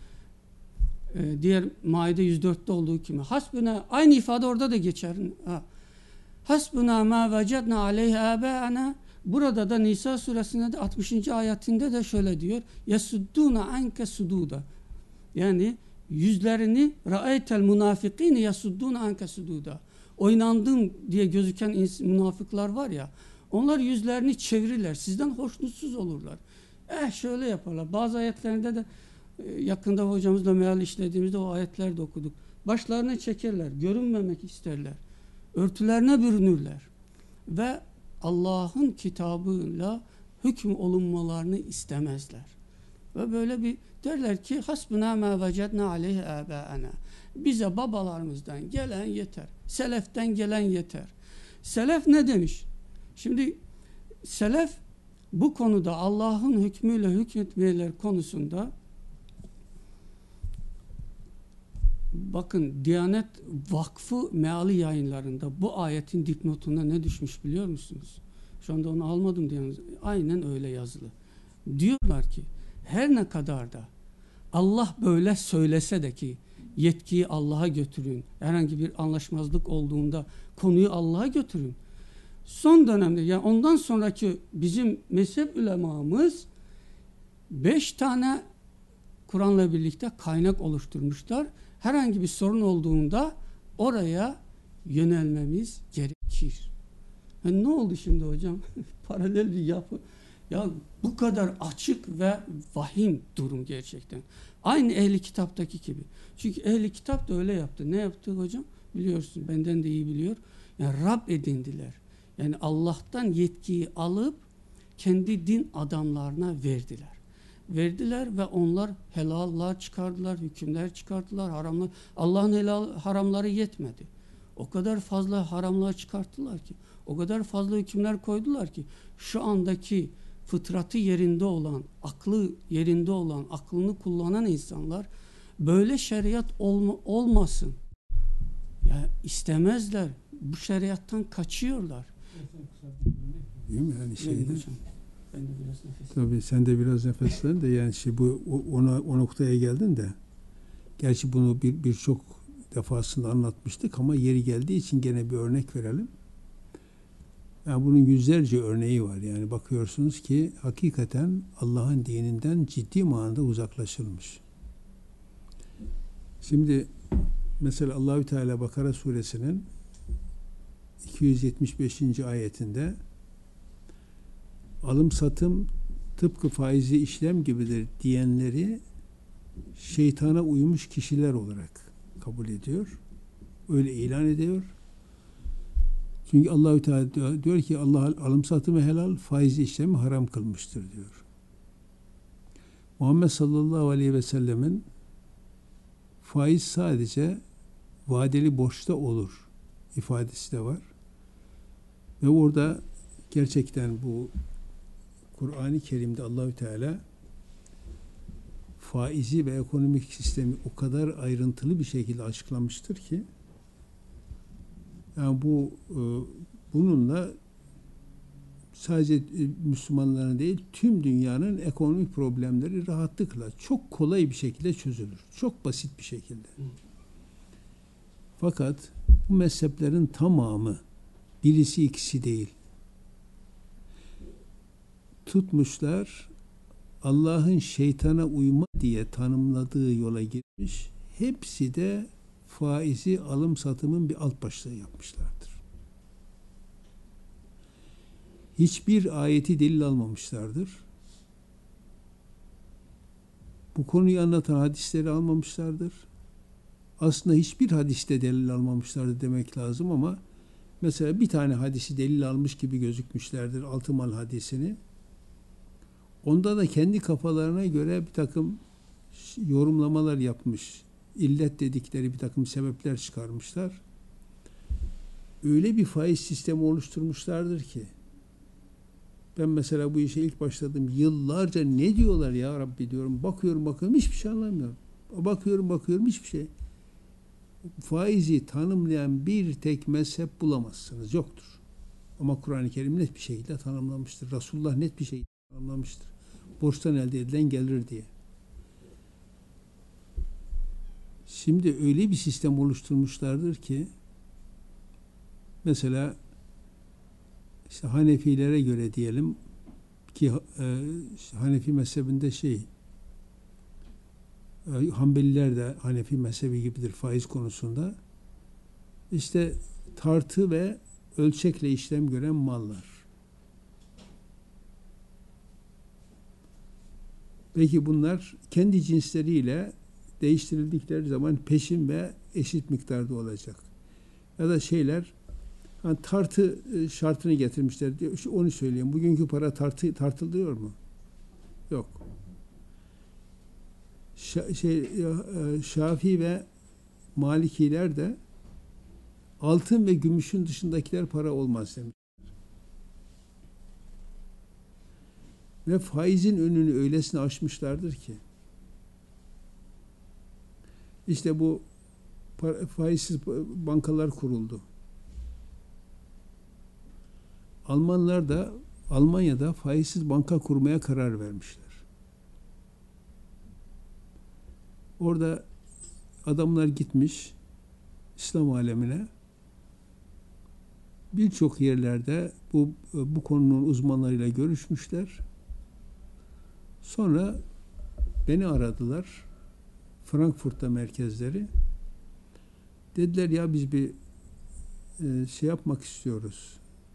Ee, diğer Maide yüz dörtte olduğu gibi. Hasbuna aynı ifade orada da geçer. Ha. Hasbuna ma vecedna aleyhi âbâ'ana. Burada da Nisa suresinde de altmışıncı ayetinde de şöyle diyor. Yasudduna anke sududa. Yani yüzlerini ra'aytel munafikîne yasudduna anke sududa. O inandım diye gözüken münafıklar var ya. Onlar yüzlerini çevirirler. Sizden hoşnutsuz olurlar. Eh şöyle yaparlar. Bazı ayetlerinde de yakında hocamızla meal işlediğimizde o ayetleri de okuduk. Başlarını çekerler. Görünmemek isterler. Örtülerine bürünürler. Ve Allah'ın kitabıyla hüküm olunmalarını istemezler. Ve böyle bir derler ki hasbuna ma vecedna aleyhi âbâ'ana. Bize babalarımızdan gelen yeter. Seleften gelen yeter. Selef ne demiş? Şimdi selef bu konuda Allah'ın hükmüyle hükmetmeler konusunda bakın Diyanet Vakfı meali yayınlarında bu ayetin dipnotuna ne düşmüş biliyor musunuz? Şu anda onu almadım diye. Aynen öyle yazılı. Diyorlar ki her ne kadar da Allah böyle söylese de ki yetkiyi Allah'a götürün. Herhangi bir anlaşmazlık olduğunda konuyu Allah'a götürün. Son dönemde yani ondan sonraki bizim mezhep ulemamız beş tane Kur'an'la birlikte kaynak oluşturmuşlar. Herhangi bir sorun olduğunda oraya yönelmemiz gerekir. Yani ne oldu şimdi hocam? Paralel bir yapı. Ya bu kadar açık ve vahim durum gerçekten. Aynı ehli kitaptaki gibi. Çünkü ehli kitap da öyle yaptı. Ne yaptı hocam? Biliyorsun benden de iyi biliyor. Yani Rab edindiler. Yani Allah'tan yetkiyi alıp kendi din adamlarına verdiler. Verdiler ve onlar helallar çıkardılar, hükümler çıkarttılar, haramlar. Allah'ın helal haramları yetmedi. O kadar fazla haramlar çıkarttılar ki, o kadar fazla hükümler koydular ki şu andaki fıtratı yerinde olan, aklı yerinde olan, aklını kullanan insanlar böyle şeriat olma, olmasın. Ya istemezler. Bu şeriattan kaçıyorlar. Değil mi? Yani şeyde. Ben de biraz nefes. Tabii sen de biraz nefeslen de yani şey bu ona o noktaya geldin de. Gerçi bunu bir birçok defasında anlatmıştık ama yeri geldiği için gene bir örnek verelim. Yani bunun yüzlerce örneği var. Yani bakıyorsunuz ki hakikaten Allah'ın dininden ciddi manada uzaklaşılmış. Şimdi mesela Allahü Teala Bakara suresinin iki yüz yetmiş beşinci ayetinde alım satım tıpkı faizi işlem gibidir diyenleri şeytana uymuş kişiler olarak kabul ediyor. Öyle ilan ediyor. Çünkü Allahü Teala diyor ki Allah alım satımı helal, faizi işlemi haram kılmıştır diyor. Muhammed sallallahu aleyhi ve sellemin faiz sadece vadeli borçta olur ifadesi de var. Ve orada gerçekten bu Kur'an-ı Kerim'de Allahü Teala faizi ve ekonomik sistemi o kadar ayrıntılı bir şekilde açıklamıştır ki yani bu bununla sadece Müslümanların değil tüm dünyanın ekonomik problemleri rahatlıkla çok kolay bir şekilde çözülür. Çok basit bir şekilde. Fakat bu mezheplerin tamamı birisi ikisi değil. Tutmuşlar Allah'ın şeytana uyma diye tanımladığı yola girmiş. Hepsi de faizi alım satımın bir alt başlığı yapmışlardır. Hiçbir ayeti delil almamışlardır. Bu konuyu anlatan hadisleri almamışlardır. Aslında hiçbir hadiste delil almamışlardı demek lazım ama mesela bir tane hadisi delil almış gibi gözükmüşlerdir, Altımal hadisini. Onda da kendi kafalarına göre bir takım yorumlamalar yapmış. İllet dedikleri bir takım sebepler çıkarmışlar. Öyle bir faiz sistemi oluşturmuşlardır ki ben mesela bu işe ilk başladım. Yıllarca ne diyorlar ya Rabbi diyorum. Bakıyorum bakıyorum hiçbir şey anlamıyorum. Bakıyorum bakıyorum hiçbir şey. Faizi tanımlayan bir tek mezhep bulamazsınız. Yoktur. Ama Kur'an-ı Kerim net bir şekilde tanımlamıştır. Resulullah net bir şekilde tanımlamıştır. Borçtan elde edilen gelir diye. Şimdi öyle bir sistem oluşturmuşlardır ki mesela işte Hanefilere göre diyelim ki e, Hanefi mezhebinde şey e, Hanbeliler de Hanefi mezhebi gibidir faiz konusunda. İşte tartı ve ölçekle işlem gören mallar. Peki bunlar kendi cinsleriyle değiştirildikleri zaman peşin ve eşit miktarda olacak. Ya da şeyler hani tartı şartını getirmişler diyor. Onu söyleyeyim. Bugünkü para tartı tartılıyor mu? Yok. Ş- şey Şafii ve Malikiler de altın ve gümüşün dışındakiler para olmaz demiş. Ve faizin önünü öylesine aşmışlardır ki işte bu faizsiz bankalar kuruldu. Almanlar da Almanya'da faizsiz banka kurmaya karar vermişler. Orada adamlar gitmiş İslam alemine birçok yerlerde bu bu konunun uzmanlarıyla görüşmüşler. Sonra beni aradılar. Frankfurt'ta merkezleri. Dediler ya biz bir e, şey yapmak istiyoruz.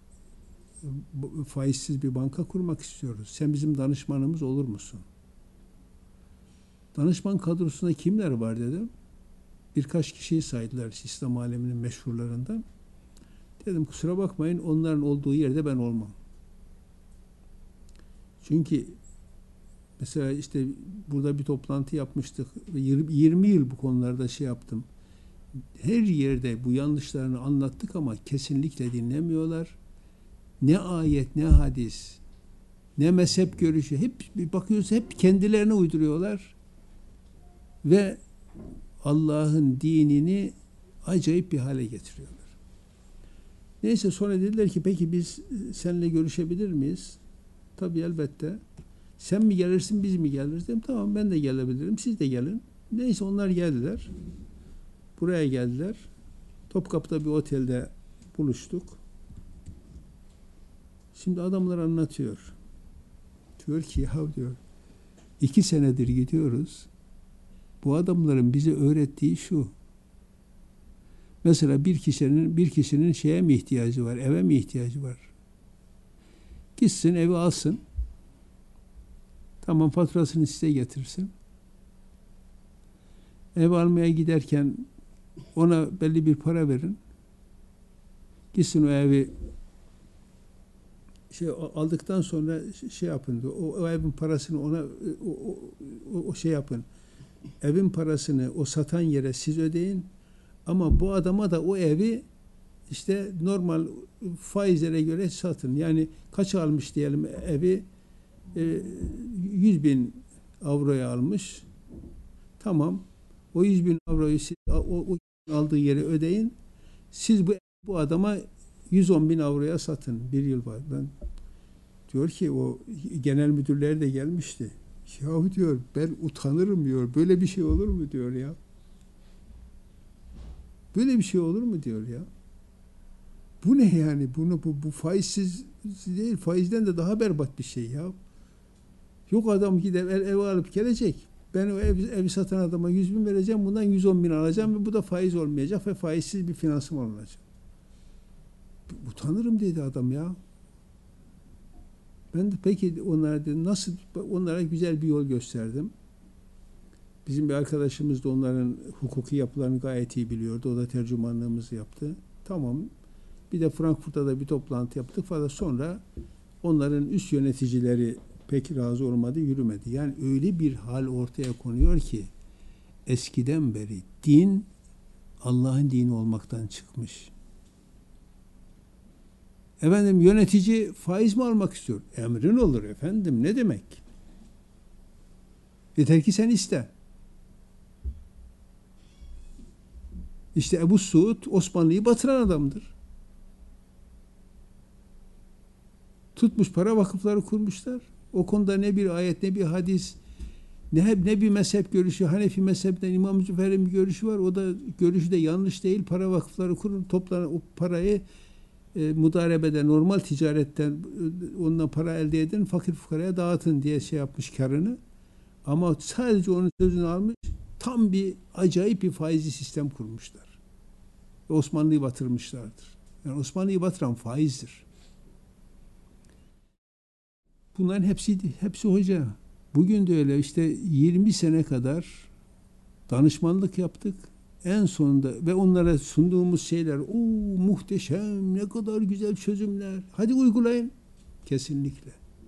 Faizsiz bir banka kurmak istiyoruz. Sen bizim danışmanımız olur musun? Danışman kadrosunda kimler var dedim. Birkaç kişiyi saydılar İslam aleminin meşhurlarından. Dedim kusura bakmayın onların olduğu yerde ben olmam. Çünkü mesela işte burada bir toplantı yapmıştık. yirmi yıl bu konularda şey yaptım. Her yerde bu yanlışlarını anlattık ama kesinlikle dinlemiyorlar. Ne ayet, ne hadis, ne mezhep görüşü. Hep bakıyoruz hep kendilerine uyduruyorlar. Ve Allah'ın dinini acayip bir hale getiriyorlar. Neyse sonra dediler ki peki biz seninle görüşebilir miyiz? Tabii elbette. Sen mi gelirsin biz mi geliriz dedim. Tamam ben de gelebilirim siz de gelin. Neyse onlar geldiler. Buraya geldiler. Topkapı'da bir otelde buluştuk. Şimdi adamlar anlatıyor. Diyor ki ya diyor iki senedir gidiyoruz. Bu adamların bize öğrettiği şu. Mesela bir kişinin bir kişinin şeye mi ihtiyacı var? Eve mi ihtiyacı var? Gitsin evi alsın. Tamam, faturasını size getirsin. Ev almaya giderken ona belli bir para verin. Gitsin o evi şey aldıktan sonra şey yapın. O, o evin parasını ona o, o, o şey yapın. Evin parasını o satan yere siz ödeyin. Ama bu adama da o evi işte normal faizlere göre satın. Yani kaç almış diyelim evi? E, yüz bin avroya almış. Tamam. O yüz bin avroyu siz o, o aldığı yere ödeyin. Siz bu bu adama yüz on bin avroya satın. Bir yıl var. Ben diyor ki o genel müdürler de gelmişti. Yahu diyor, ben utanırım diyor. Böyle bir şey olur mu diyor ya. Böyle bir şey olur mu diyor ya. Bu ne yani? Bunu bu, bu faizsiz değil. Faizden de daha berbat bir şey ya. Yok, adam gider ev, ev alıp gelecek. Ben o ev, evi satan adama yüz bin vereceğim. Bundan yüz on bin alacağım ve bu da faiz olmayacak ve faizsiz bir finansman olacak. Utanırım dedi adam ya. Ben de peki onlara dedim, nasıl, onlara güzel bir yol gösterdim. Bizim bir arkadaşımız da onların hukuki yapılarını gayet iyi biliyordu. O da tercümanlığımızı yaptı. Tamam. Bir de Frankfurt'ta da bir toplantı yaptık falan. Sonra onların üst yöneticileri pek razı olmadı, yürümedi. Yani öyle bir hal ortaya konuyor ki eskiden beri din Allah'ın dini olmaktan çıkmış. Efendim yönetici faiz mi almak istiyor? Emrin olur efendim. Ne demek? Yeter ki sen iste. İşte Ebu Suud Osmanlı'yı batıran adamdır. Tutmuş para vakıfları kurmuşlar. O konuda ne bir ayet, ne bir hadis, ne, ne bir mezhep görüşü, Hanefi mezhebinden İmam Züfer'in bir görüşü var. O da görüşü de yanlış değil. Para vakıfları kurun, toplanan o parayı e, mudarebede, normal ticaretten e, ondan para elde edin, fakir fukaraya dağıtın diye şey yapmış karını. Ama sadece onun sözünü almış, tam bir acayip bir faizli sistem kurmuşlar. Ve Osmanlı'yı batırmışlardır. Yani Osmanlı'yı batıran faizdir. Bunların hepsi hepsi hoca. Bugün de öyle, işte yirmi sene kadar danışmanlık yaptık. En sonunda ve onlara sunduğumuz şeyler, o muhteşem, ne kadar güzel çözümler. Hadi uygulayın. Kesinlikle.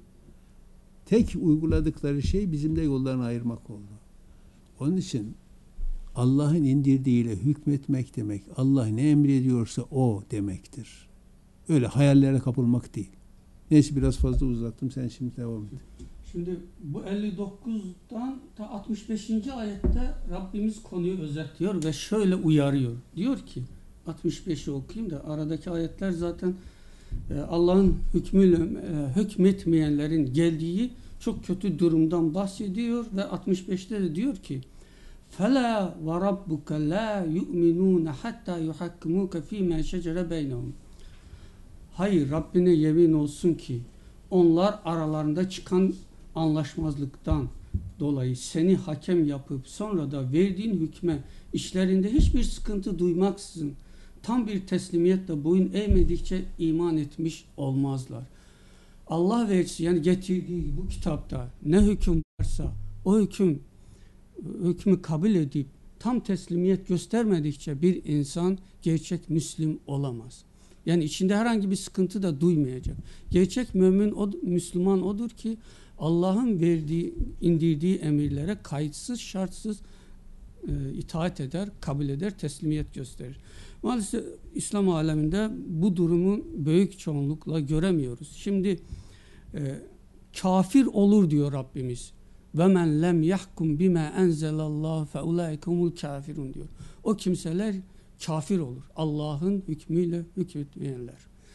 Tek uyguladıkları şey bizim de yollarını ayırmak oldu. Onun için Allah'ın indirdiğiyle hükmetmek demek, Allah ne emrediyorsa o demektir. Öyle hayallere kapılmak değil. Neyse, biraz fazla uzattım. Sen şimdi devam et. Şimdi bu elli dokuzdan ta altmış beşinci ayette Rabbimiz konuyu özetliyor ve şöyle uyarıyor. Diyor ki, altmış beşi okuyayım da aradaki ayetler zaten Allah'ın hükmüyle hükmetmeyenlerin geldiği çok kötü durumdan bahsediyor ve altmış beşte de diyor ki فَلَا وَرَبُّكَ لَا يُؤْمِنُونَ حَتَّى يُحَكِّمُوكَ ف۪ي مَا شَجَرَ بَيْنَهُمْ. Hayır, Rabbine yemin olsun ki onlar aralarında çıkan anlaşmazlıktan dolayı seni hakem yapıp sonra da verdiğin hükme işlerinde hiçbir sıkıntı duymaksızın tam bir teslimiyetle boyun eğmedikçe iman etmiş olmazlar. Allah verisi, yani getirdiği bu kitapta ne hüküm varsa o hüküm hükmü kabul edip tam teslimiyet göstermedikçe bir insan gerçek Müslim olamaz. Yani içinde herhangi bir sıkıntı da duymayacak. Gerçek mümin, o, Müslüman odur ki Allah'ın verdiği, indirdiği emirlere kayıtsız, şartsız e, itaat eder, kabul eder, teslimiyet gösterir. Maalesef İslam aleminde bu durumu büyük çoğunlukla göremiyoruz. Şimdi e, kafir olur diyor Rabbimiz. Ve men lem yahkum bima enzelallahu fe ulaikehumul kafirun diyor. O kimseler kafir olur. Allah'ın hükmüyle hükmetmeyenler.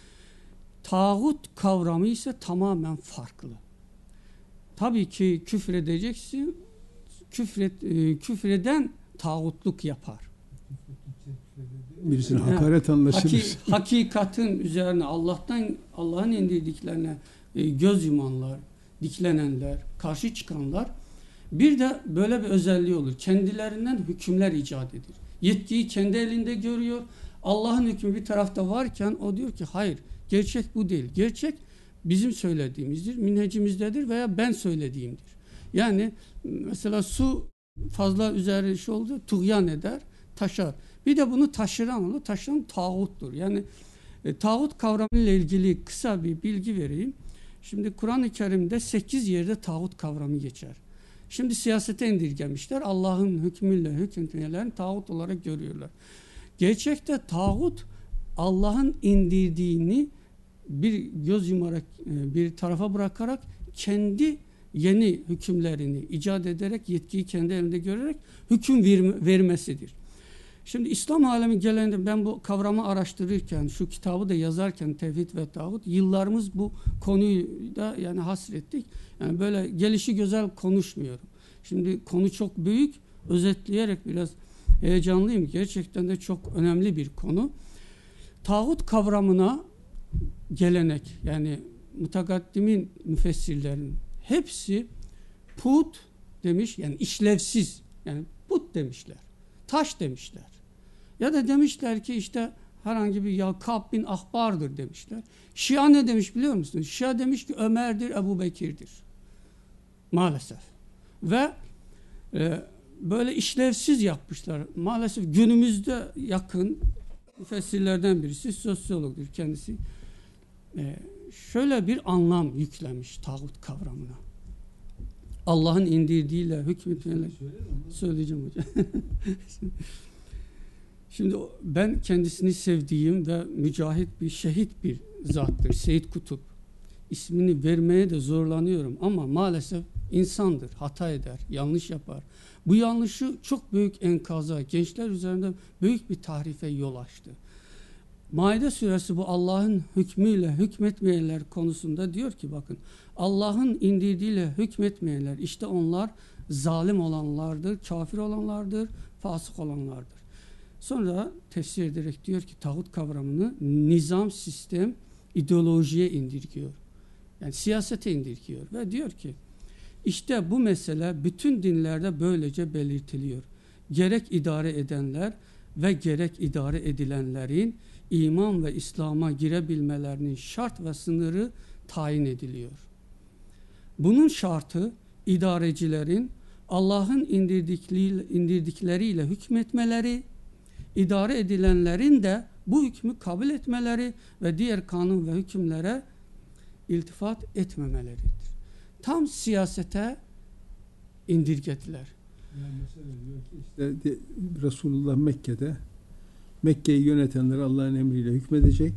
Tağut kavramı ise tamamen farklı. Tabii ki küfredeceksin, küfret, e, küfreden tağutluk yapar. Birisine hakaret anlaşılır. Haki, hakikatin üzerine Allah'tan Allah'ın indirdiklerine e, göz yumanlar, diklenenler, karşı çıkanlar, bir de böyle bir özelliği olur. Kendilerinden hükümler icat edir. Yetkiyi kendi elinde görüyor. Allah'ın hükmü bir tarafta varken o diyor ki hayır, gerçek bu değil. Gerçek bizim söylediğimizdir, minhecimizdedir veya ben söylediğimdir. Yani mesela su fazla üzeri şey oldu, tuğyan eder, taşar. Bir de bunu taşıran olur, taşıran tağuttur. Yani e, tağut kavramıyla ilgili kısa bir bilgi vereyim. Şimdi Kur'an-ı Kerim'de sekiz yerde tağut kavramı geçer. Şimdi siyasete indirgemişler. Allah'ın hükmüyle hükmetmelerini tağut olarak görüyorlar. Gerçekte tağut Allah'ın indirdiğini bir göz yumarak bir tarafa bırakarak kendi yeni hükümlerini icat ederek, yetkiyi kendi elinde görerek hüküm vermesidir. Şimdi İslam alemi geleneğinde ben bu kavramı araştırırken, şu kitabı da yazarken Tevhid ve Tağut, yıllarımız bu konuyu da yani hasrettik. Yani böyle gelişi güzel konuşmuyorum. Şimdi konu çok büyük, özetleyerek biraz heyecanlıyım. Gerçekten de çok önemli bir konu. Tağut kavramına gelenek, yani mutakaddimin müfessirlerin hepsi put demiş, yani işlevsiz, yani put demişler, taş demişler. Ya da demişler ki işte herhangi bir ya Ka'b bin Ahbar'dır demişler. Şia ne demiş biliyor musunuz? Şia demiş ki Ömer'dir, Ebu Bekir'dir. Maalesef. Ve e, böyle işlevsiz yapmışlar. Maalesef günümüzde yakın müfessirlerden birisi sosyologdur kendisi. E, şöyle bir anlam yüklemiş tağut kavramına. Allah'ın indirdiğiyle hükmetmeyle söyleyeceğim hocam. Şimdi ben kendisini sevdiğim ve mücahit bir şehit bir zattır. Seyyid Kutup. İsmini vermeye de zorlanıyorum ama maalesef insandır. Hata eder, yanlış yapar. Bu yanlışı çok büyük enkaza, gençler üzerinde büyük bir tahrife yol açtı. Maide suresi bu Allah'ın hükmüyle hükmetmeyenler konusunda diyor ki bakın Allah'ın indirdiğiyle hükmetmeyenler işte onlar zalim olanlardır, kafir olanlardır, fasık olanlardır. Sonra tefsir ederek diyor ki tağut kavramını nizam, sistem, ideolojiye indirgiyor. Yani siyasete indirgiyor ve diyor ki işte bu mesele bütün dinlerde böylece belirtiliyor. Gerek idare edenler ve gerek idare edilenlerin iman ve İslam'a girebilmelerinin şart ve sınırı tayin ediliyor. Bunun şartı idarecilerin Allah'ın indirdikleriyle hükmetmeleri, idare edilenlerin de bu hükmü kabul etmeleri ve diğer kanun ve hükümlere iltifat etmemeleridir. Tam siyasete indirgediler. Yani mesela diyor ki işte de, Resulullah Mekke'de Mekke'yi yönetenler Allah'ın emriyle hükmedecek.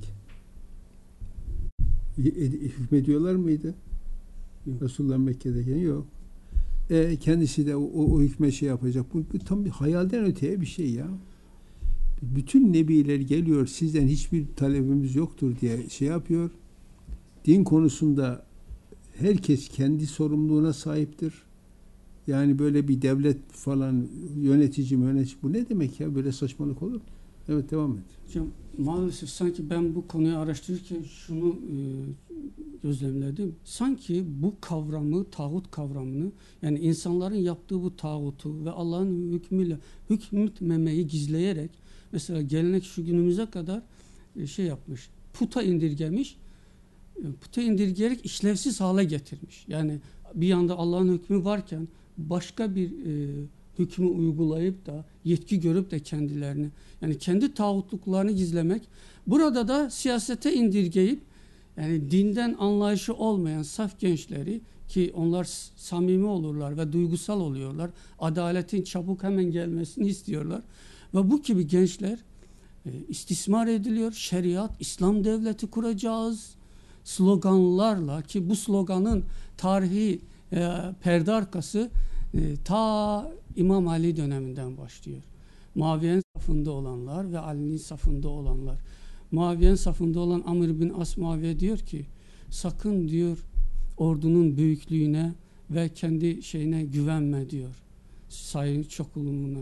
Hükmediyorlar mıydı? Yok. Resulullah Mekke'deyken yok. E, kendisi de o, o hükme şey yapacak. Bu, bu tam bir hayalden öteye bir şey ya. Bütün nebiler geliyor, sizden hiçbir talebimiz yoktur diye şey yapıyor. Din konusunda herkes kendi sorumluluğuna sahiptir. Yani böyle bir devlet falan yönetici yönetici bu ne demek ya? Böyle saçmalık olur mu? Evet devam et. Hocam maalesef sanki ben bu konuyu araştırırken şunu e, gözlemledim. Sanki bu kavramı, tağut kavramını yani insanların yaptığı bu tağutu ve Allah'ın hükmüyle hükmetmemeyi gizleyerek mesela gelenek şu günümüze kadar e, şey yapmış, puta indirgemiş, e, puta indirgeyerek işlevsiz hale getirmiş. Yani bir yanda Allah'ın hükmü varken başka bir e, hükmü uygulayıp da yetki görüp de kendilerini yani kendi tağutluklarını gizlemek. Burada da siyasete indirgeyip yani dinden anlayışı olmayan saf gençleri ki onlar samimi olurlar ve duygusal oluyorlar. Adaletin çabuk hemen gelmesini istiyorlar. Ve bu gibi gençler e, istismar ediliyor. Şeriat, İslam devleti kuracağız sloganlarla ki bu sloganın tarihi e, perde arkası e, ta İmam Ali döneminden başlıyor. Muaviye'nin safında olanlar ve Ali'nin safında olanlar. Muaviye'nin safında olan Amr bin As Muaviye diyor ki sakın diyor ordunun büyüklüğüne ve kendi şeyine güvenme diyor. Sayın çokulumuna.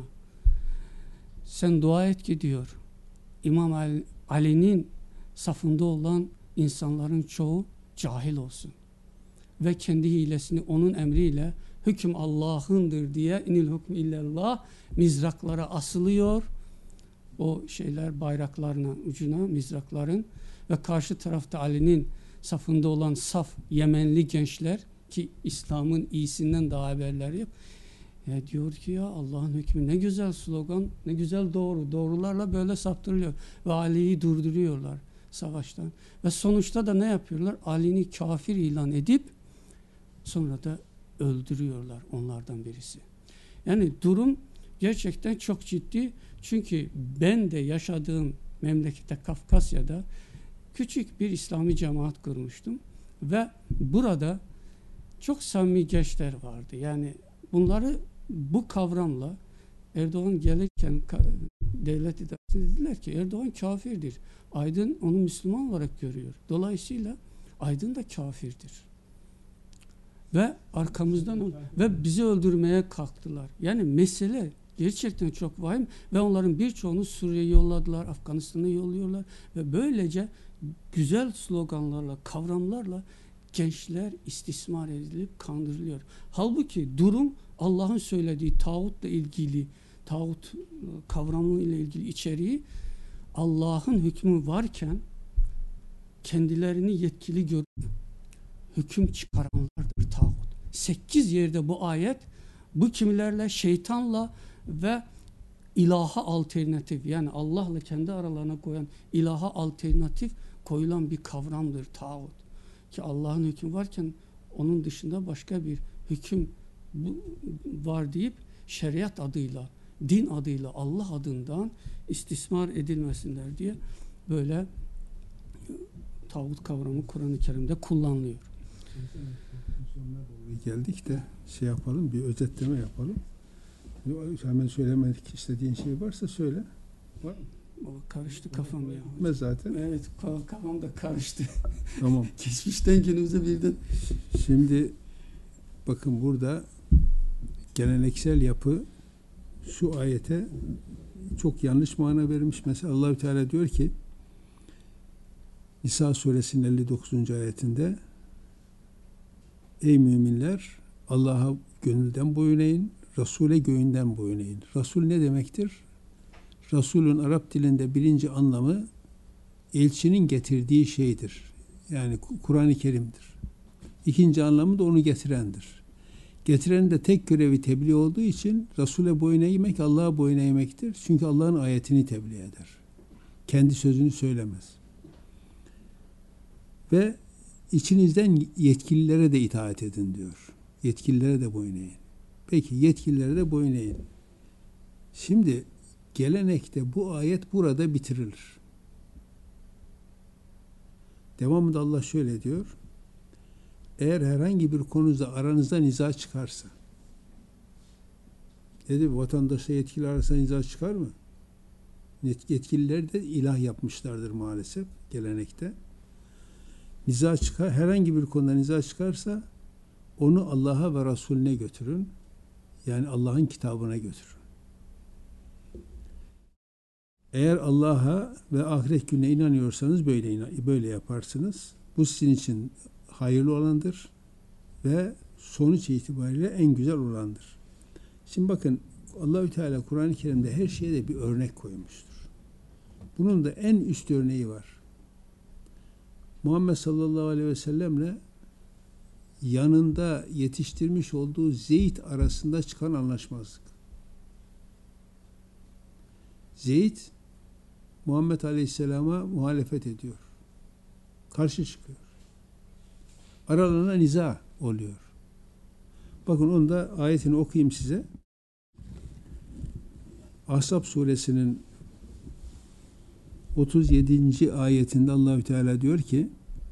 Sen dua et ki diyor İmam Ali, Ali'nin safında olan insanların çoğu cahil olsun. Ve kendi hilesini onun emriyle hüküm Allah'ındır diye inil hükmü illallah mizraklara asılıyor. O şeyler bayraklarına ucuna mizrakların ve karşı tarafta Ali'nin safında olan saf Yemenli gençler ki İslam'ın iyisinden daha haberleri yok. Ya diyor ki ya Allah'ın hükmü, ne güzel slogan, ne güzel doğru. Doğrularla böyle saptırılıyor. Ve Ali'yi durduruyorlar savaştan. Ve sonuçta da ne yapıyorlar? Ali'ni kafir ilan edip sonra da öldürüyorlar onlardan birisi. Yani durum gerçekten çok ciddi. Çünkü ben de yaşadığım memlekette, Kafkasya'da küçük bir İslami cemaat kurmuştum. Ve burada çok samimi gençler vardı. Yani bunları bu kavramla Erdoğan gelirken devlet idaresi dediler ki Erdoğan kafirdir. Aydın onu Müslüman olarak görüyor. Dolayısıyla Aydın da kafirdir. Ve arkamızdan ve bizi öldürmeye kalktılar. Yani mesele gerçekten çok vahim ve onların birçoğunu Suriye'ye yolladılar, Afganistan'a yolluyorlar ve böylece güzel sloganlarla, kavramlarla gençler istismar edilip kandırılıyor. Halbuki durum Allah'ın söylediği tağutla ilgili, tağut kavramıyla ilgili içeriği, Allah'ın hükmü varken kendilerini yetkili görüp hüküm çıkaranlardır tağut. Sekiz yerde bu ayet bu kimilerle şeytanla ve ilaha alternatif, yani Allah'la kendi aralarına koyan ilaha alternatif koyulan bir kavramdır tağut. Ki Allah'ın hükmü varken onun dışında başka bir hüküm var deyip şeriat adıyla, din adıyla, Allah adından istismar edilmesinler diye böyle tağut kavramı Kur'an-ı Kerim'de kullanılıyor. Geldik de şey yapalım, bir özetleme yapalım. Hemen söylemek istediğin şey varsa söyle. Var mı? O karıştı kafam ya. Gitmez zaten. Evet, kafam da karıştı. Tamam. Geçmişten günümüze birden. Şimdi bakın burada geleneksel yapı şu ayete çok yanlış mana vermiş. Mesela Allahü Teala diyor ki Nisa suresinin elli dokuzuncu ayetinde ey müminler Allah'a gönülden boyun eğin, Resul'e göğünden boyun eğin. Resul ne demektir? Resul'ün Arap dilinde birinci anlamı elçinin getirdiği şeydir. Yani Kur'an-ı Kerim'dir. İkinci anlamı da onu getirendir. Getirenin de tek görevi tebliğ olduğu için Resul'e boyun eğmek Allah'a boyun eğmektir. Çünkü Allah'ın ayetini tebliğ eder. Kendi sözünü söylemez. Ve içinizden yetkililere de itaat edin diyor. Yetkililere de boyun eğin. Peki yetkililere de boyun eğin. Şimdi gelenekte bu ayet burada bitirilir. Devamında Allah şöyle diyor. Eğer herhangi bir konuda aranızda niza çıkarsa, dedi vatandaşla yetkili arasında niza çıkar mı? Yetkililer de ilah yapmışlardır maalesef gelenekte. Niza çıkar, herhangi bir konuda niza çıkarsa onu Allah'a ve Resulüne götürün. Yani Allah'ın kitabına götürün. Eğer Allah'a ve ahiret gününe inanıyorsanız böyle böyle yaparsınız. Bu sizin için hayırlı olandır ve sonuç itibariyle en güzel olandır. Şimdi bakın Allahü Teala Kur'an-ı Kerim'de her şeye de bir örnek koymuştur. Bunun da en üst örneği var. Muhammed sallallahu aleyhi ve sellemle yanında yetiştirmiş olduğu Zeyd arasında çıkan anlaşmazlık. Zeyd Muhammed aleyhisselama muhalefet ediyor. Karşı çıkıyor. Aralarına niza oluyor. Bakın onu da ayetini okuyayım size. Ahzab suresinin otuz yedinci ayetinde Allahü Teala diyor ki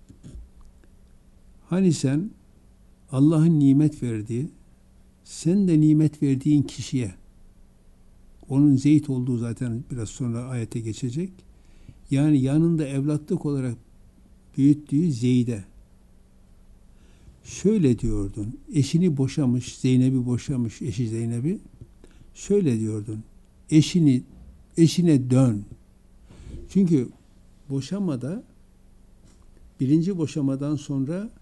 hani sen Allah'ın nimet verdiği, sen de nimet verdiğin kişiye, onun Zeyd olduğu zaten biraz sonra ayete geçecek, yani yanında evlatlık olarak büyüttüğü Zeyd'e şöyle diyordun, eşini boşamış, Zeynep'i boşamış, eşi Zeynep'i, şöyle diyordun, eşini, eşine dön. Çünkü boşamada, birinci boşamadan sonra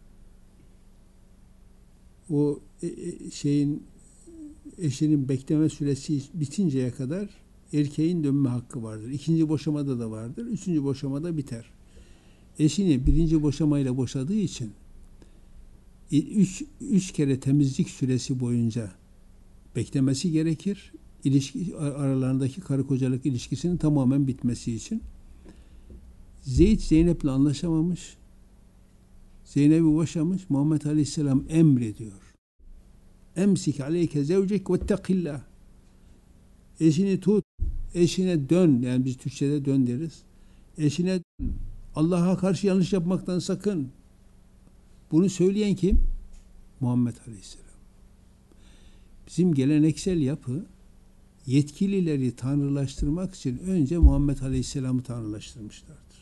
o şeyin, eşinin bekleme süresi bitinceye kadar erkeğin dönme hakkı vardır. İkinci boşamada da vardır. Üçüncü boşamada biter. Eşini birinci boşamayla boşadığı için üç, üç kere temizlik süresi boyunca beklemesi gerekir. İlişki, aralarındaki karı kocalık ilişkisinin tamamen bitmesi için. Zeyd Zeynep'le anlaşamamış. Zeynep'i boşamış. Muhammed Aleyhisselam emrediyor. Emsik aleyke zevcek vettekillah. Eşini tut. Eşine dön. Yani biz Türkçe'de dön deriz. Eşine dön. Allah'a karşı yanlış yapmaktan sakın. Bunu söyleyen kim? Muhammed Aleyhisselam. Bizim geleneksel yapı yetkilileri tanrılaştırmak için önce Muhammed Aleyhisselam'ı tanrılaştırmışlardır.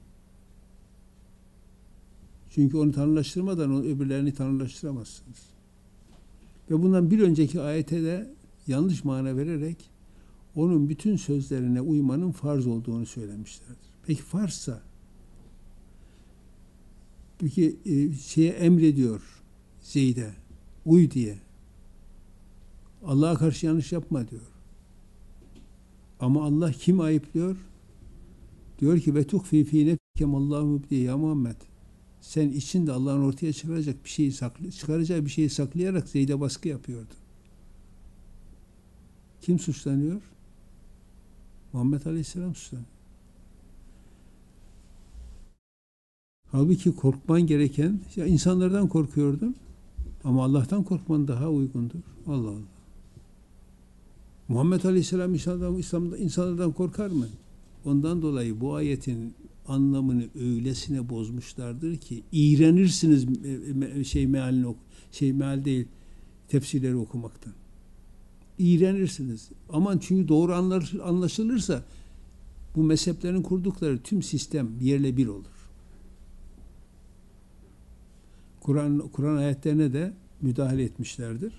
Çünkü onu tanrılaştırmadan o öbürlerini tanrılaştıramazsınız. Ve bundan bir önceki ayete de yanlış mana vererek onun bütün sözlerine uymanın farz olduğunu söylemişlerdir. Peki farzsa, peki e, şeye emrediyor Zeyd'e, uy diye. Allah'a karşı yanlış yapma diyor. Ama Allah kim ayıplıyor? Diyor ki ve tuhfi fî nefsike mallâhu mübdî ya Muhammed. Sen içinde Allah'ın ortaya çıkaracak bir şeyi saklı, çıkaracağı bir şeyi saklayarak Zeyd'e baskı yapıyordu. Kim suçlanıyor? Muhammed Aleyhisselam suçlanıyor. Halbuki korkman gereken, ya insanlardan korkuyordun ama Allah'tan korkman daha uygundur. Allah Allah. Muhammed Aleyhisselam insanlardan, insanlardan korkar mı? Ondan dolayı bu ayetin anlamını öylesine bozmuşlardır ki iğrenirsiniz şey mealini oku, şey meal değil tefsirleri okumaktan. İğrenirsiniz. Aman çünkü doğru anlaşılırsa bu mezheplerin kurdukları tüm sistem yerle bir olur. Kur'an Kur'an ayetlerine de müdahale etmişlerdir.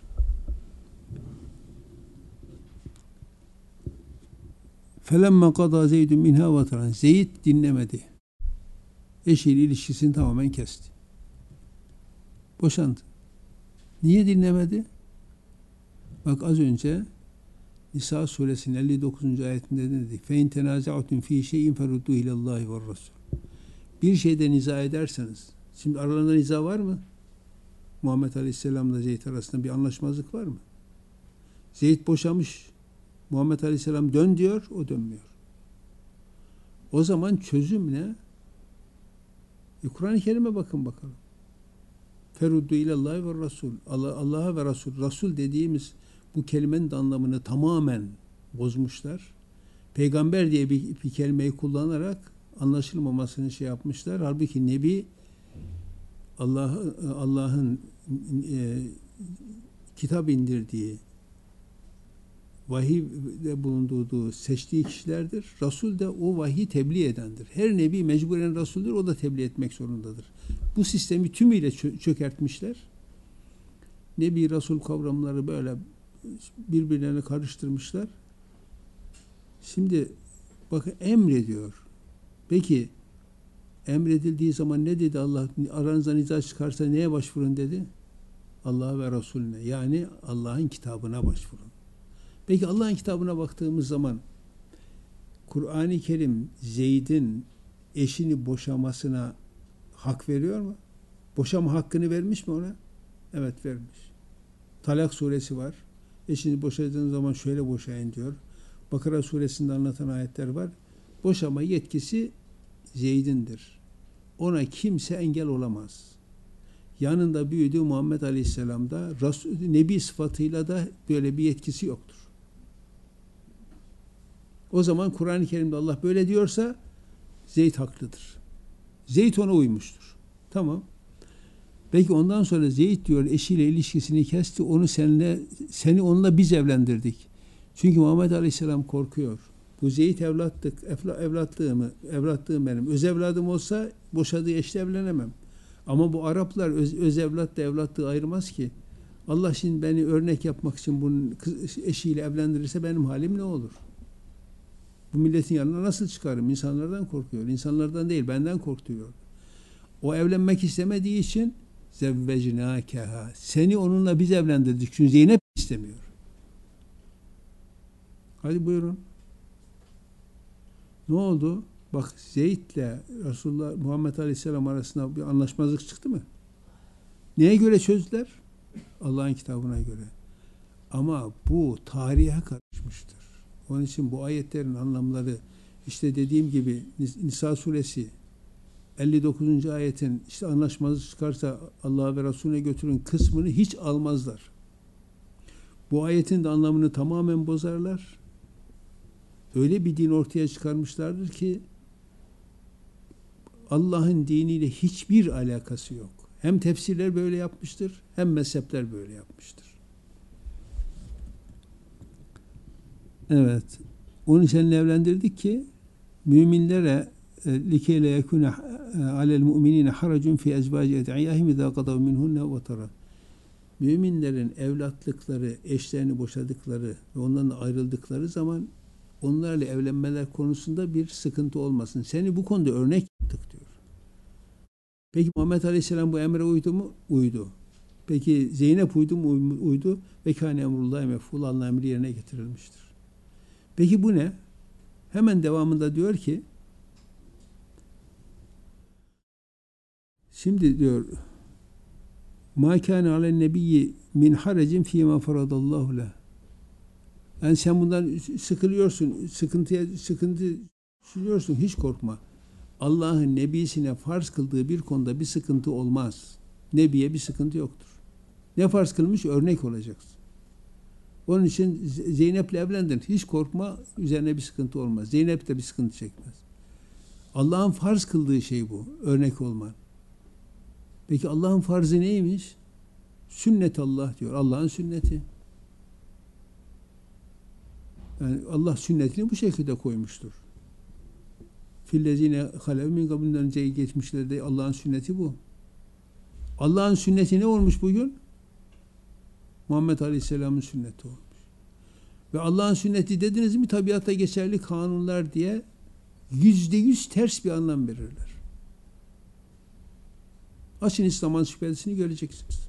Felemma qada Zeydun minha vataran. Zeyd dinlemedi. Eşiyle ilişkisini tamamen kesti. Boşandı. Niye dinlemedi? Bak az önce Nisa suresinin elli dokuzuncu ayetinde ne dedi? Fe in tenaza'tum fi şey'in ferudduhu ilallahi ve rasul. Bir şeyde niza ederseniz, şimdi aralarında niza var mı? Muhammed Aleyhisselam'la Zeyd arasında bir anlaşmazlık var mı? Zeyd boşamış. Muhammed Aleyhisselam dön diyor, o dönmüyor. O zaman çözüm ne? E, Kur'an-ı Kerim'e bakın bakalım. Feruddu ilallahi ve rasul. Allah, Allah'a ve Rasul. Rasul dediğimiz bu kelimenin de anlamını tamamen bozmuşlar. Peygamber diye bir, bir kelimeyi kullanarak anlaşılmamasını şey yapmışlar. Halbuki Nebi Allah Allah'ın e, kitap indirdiği, vahiyde bulunduğu, seçtiği kişilerdir. Rasul de o vahiy tebliğ edendir. Her nebi mecburen rasuldür, o da tebliğ etmek zorundadır. Bu sistemi tümüyle çö- çökertmişler. Nebi, Rasul kavramları böyle birbirlerine karıştırmışlar. Şimdi bakın emrediyor. Peki emredildiği zaman ne dedi Allah? Aranızda niza çıkarsa neye başvurun dedi? Allah'a ve Resulüne. Yani Allah'ın kitabına başvurun. Peki Allah'ın kitabına baktığımız zaman Kur'an-ı Kerim Zeyd'in eşini boşamasına hak veriyor mu? Boşama hakkını vermiş mi ona? Evet, vermiş. Talak suresi var. Eşini boşadığınız zaman şöyle boşayın diyor. Bakara suresinde anlatan ayetler var. Boşama yetkisi Zeyd'indir. Ona kimse engel olamaz. Yanında büyüdüğü Muhammed Aleyhisselam'da Resul, Nebi sıfatıyla da böyle bir yetkisi yoktur. O zaman Kur'an-ı Kerim'de Allah böyle diyorsa Zeyd haklıdır. Zeyd ona uymuştur. Tamam. Belki ondan sonra Zeyd diyor eşiyle ilişkisini kesti. Onu seninle, seni onunla biz evlendirdik. Çünkü Muhammed Aleyhisselam korkuyor. Bu Zeyd evlatlık, evlatlığımı, evlatlığım benim. Öz evladım olsa boşadığı eşle evlenemem. Ama bu Araplar öz, öz evlatla evlatlığı ayırmaz ki. Allah şimdi beni örnek yapmak için bunun kız, eşiyle evlendirirse benim halim ne olur? Bu milletin yanına nasıl çıkarım? İnsanlardan korkuyor. İnsanlardan değil, benden korkuyor. O evlenmek istemediği için zevvecnâkeha. Seni onunla biz evlendirdik. Çünkü Zeynep istemiyor. Hadi buyurun. Ne oldu? Bak Zeyd'le Resulullah Muhammed Aleyhisselam arasında bir anlaşmazlık çıktı mı? Neye göre çözdüler? Allah'ın kitabına göre. Ama bu tarihe karışmıştır. Onun için bu ayetlerin anlamları, işte dediğim gibi Nisa suresi elli dokuzuncu ayetin işte anlaşmazlık çıkarsa Allah'a ve Resulüne götürün kısmını hiç almazlar. Bu ayetin de anlamını tamamen bozarlar. Öyle bir din ortaya çıkarmışlardır ki Allah'ın diniyle hiçbir alakası yok. Hem tefsirler böyle yapmıştır, hem mezhepler böyle yapmıştır. Evet. Onun için evlendirdik ki müminlere likey le yekune alel mu'minine haracun fi ezvaci ed'iyahim izâ kadav minhunne ve tara. Müminlerin evlatlıkları, eşlerini boşadıkları ve onlarla ayrıldıkları zaman onlarla evlenmeler konusunda bir sıkıntı olmasın. Seni bu konuda örnek yaptık diyor. Peki Muhammed Aleyhisselam bu emre uydu mu? Uydu. Peki Zeynep uydu mu? Uydu. Ve kâne emrullâhi mef'ûl. Allah'ın emri yerine getirilmiştir. Peki bu ne? Hemen devamında diyor ki şimdi diyor mâ kâne alen nebiyyi min harecin fîmâ faradallahu leh. Yani sen bundan sıkılıyorsun, sıkıntıya sıkıntı sürüyorsun, hiç korkma. Allah'ın nebisine farz kıldığı bir konuda bir sıkıntı olmaz. Nebiye bir sıkıntı yoktur. Ne farz kılmış? Örnek olacaksın. Onun için Zeynep'le evlendin. Hiç korkma, üzerine bir sıkıntı olmaz. Zeynep de bir sıkıntı çekmez. Allah'ın farz kıldığı şey bu. Örnek olman. Peki Allah'ın farzı neymiş? Sünnet Allah diyor. Allah'ın sünneti. Yani Allah sünnetini bu şekilde koymuştur. Fillezine halev min kablinden önce geçmişlerde Allah'ın sünneti bu. Allah'ın sünneti ne olmuş bugün? Muhammed Aleyhisselam'ın sünneti olmuş. Ve Allah'ın sünneti dediniz mi tabiatta geçerli kanunlar diye yüzde yüz ters bir anlam verirler. Açın İslam ansiklopedisini göreceksiniz.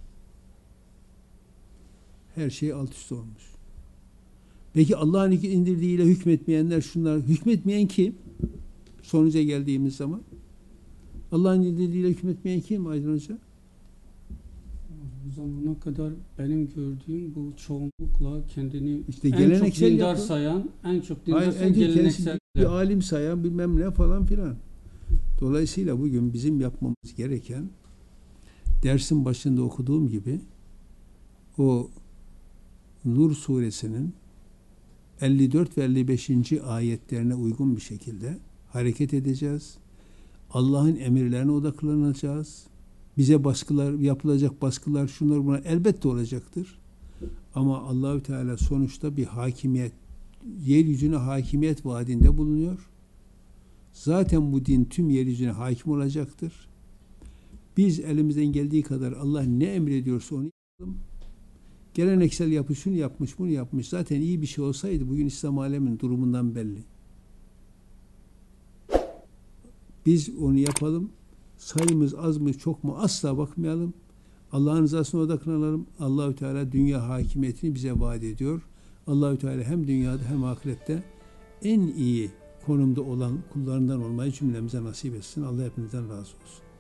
Her şey alt üst olmuş. Peki Allah'ın indirdiğiyle hükmetmeyenler şunlar. Hükmetmeyen kim? Sonuca geldiğimiz zaman. Allah'ın indirdiğiyle hükmetmeyen kim Aydın Hoca? Bu zamana kadar benim gördüğüm bu çoğunlukla kendini işte en çok dindar yapı. sayan, en çok dindar Hayır, sayan geleneksel. Bir alim sayan bilmem ne falan filan. Dolayısıyla bugün bizim yapmamız gereken dersin başında okuduğum gibi o Nur suresinin elli dört ve elli beşinci ayetlerine uygun bir şekilde hareket edeceğiz. Allah'ın emirlerine odaklanacağız. Bize baskılar, yapılacak baskılar, şunlar bunlar elbette olacaktır. Ama Allahü Teala sonuçta bir hakimiyet, yeryüzüne hakimiyet vaadinde bulunuyor. Zaten bu din tüm yeryüzüne hakim olacaktır. Biz elimizden geldiği kadar Allah ne emrediyorsa onu yapalım. Geleneksel yapı şunu yapmış, bunu yapmış. Zaten iyi bir şey olsaydı bugün İslam aleminin durumundan belli. Biz onu yapalım. Sayımız az mı çok mu asla bakmayalım. Allah'ın rızasına odaklanalım. Allahü Teala dünya hakimiyetini bize vaat ediyor. Allahü Teala hem dünyada hem ahirette en iyi konumda olan kullarından olmayı cümlemize nasip etsin. Allah hepinizden razı olsun.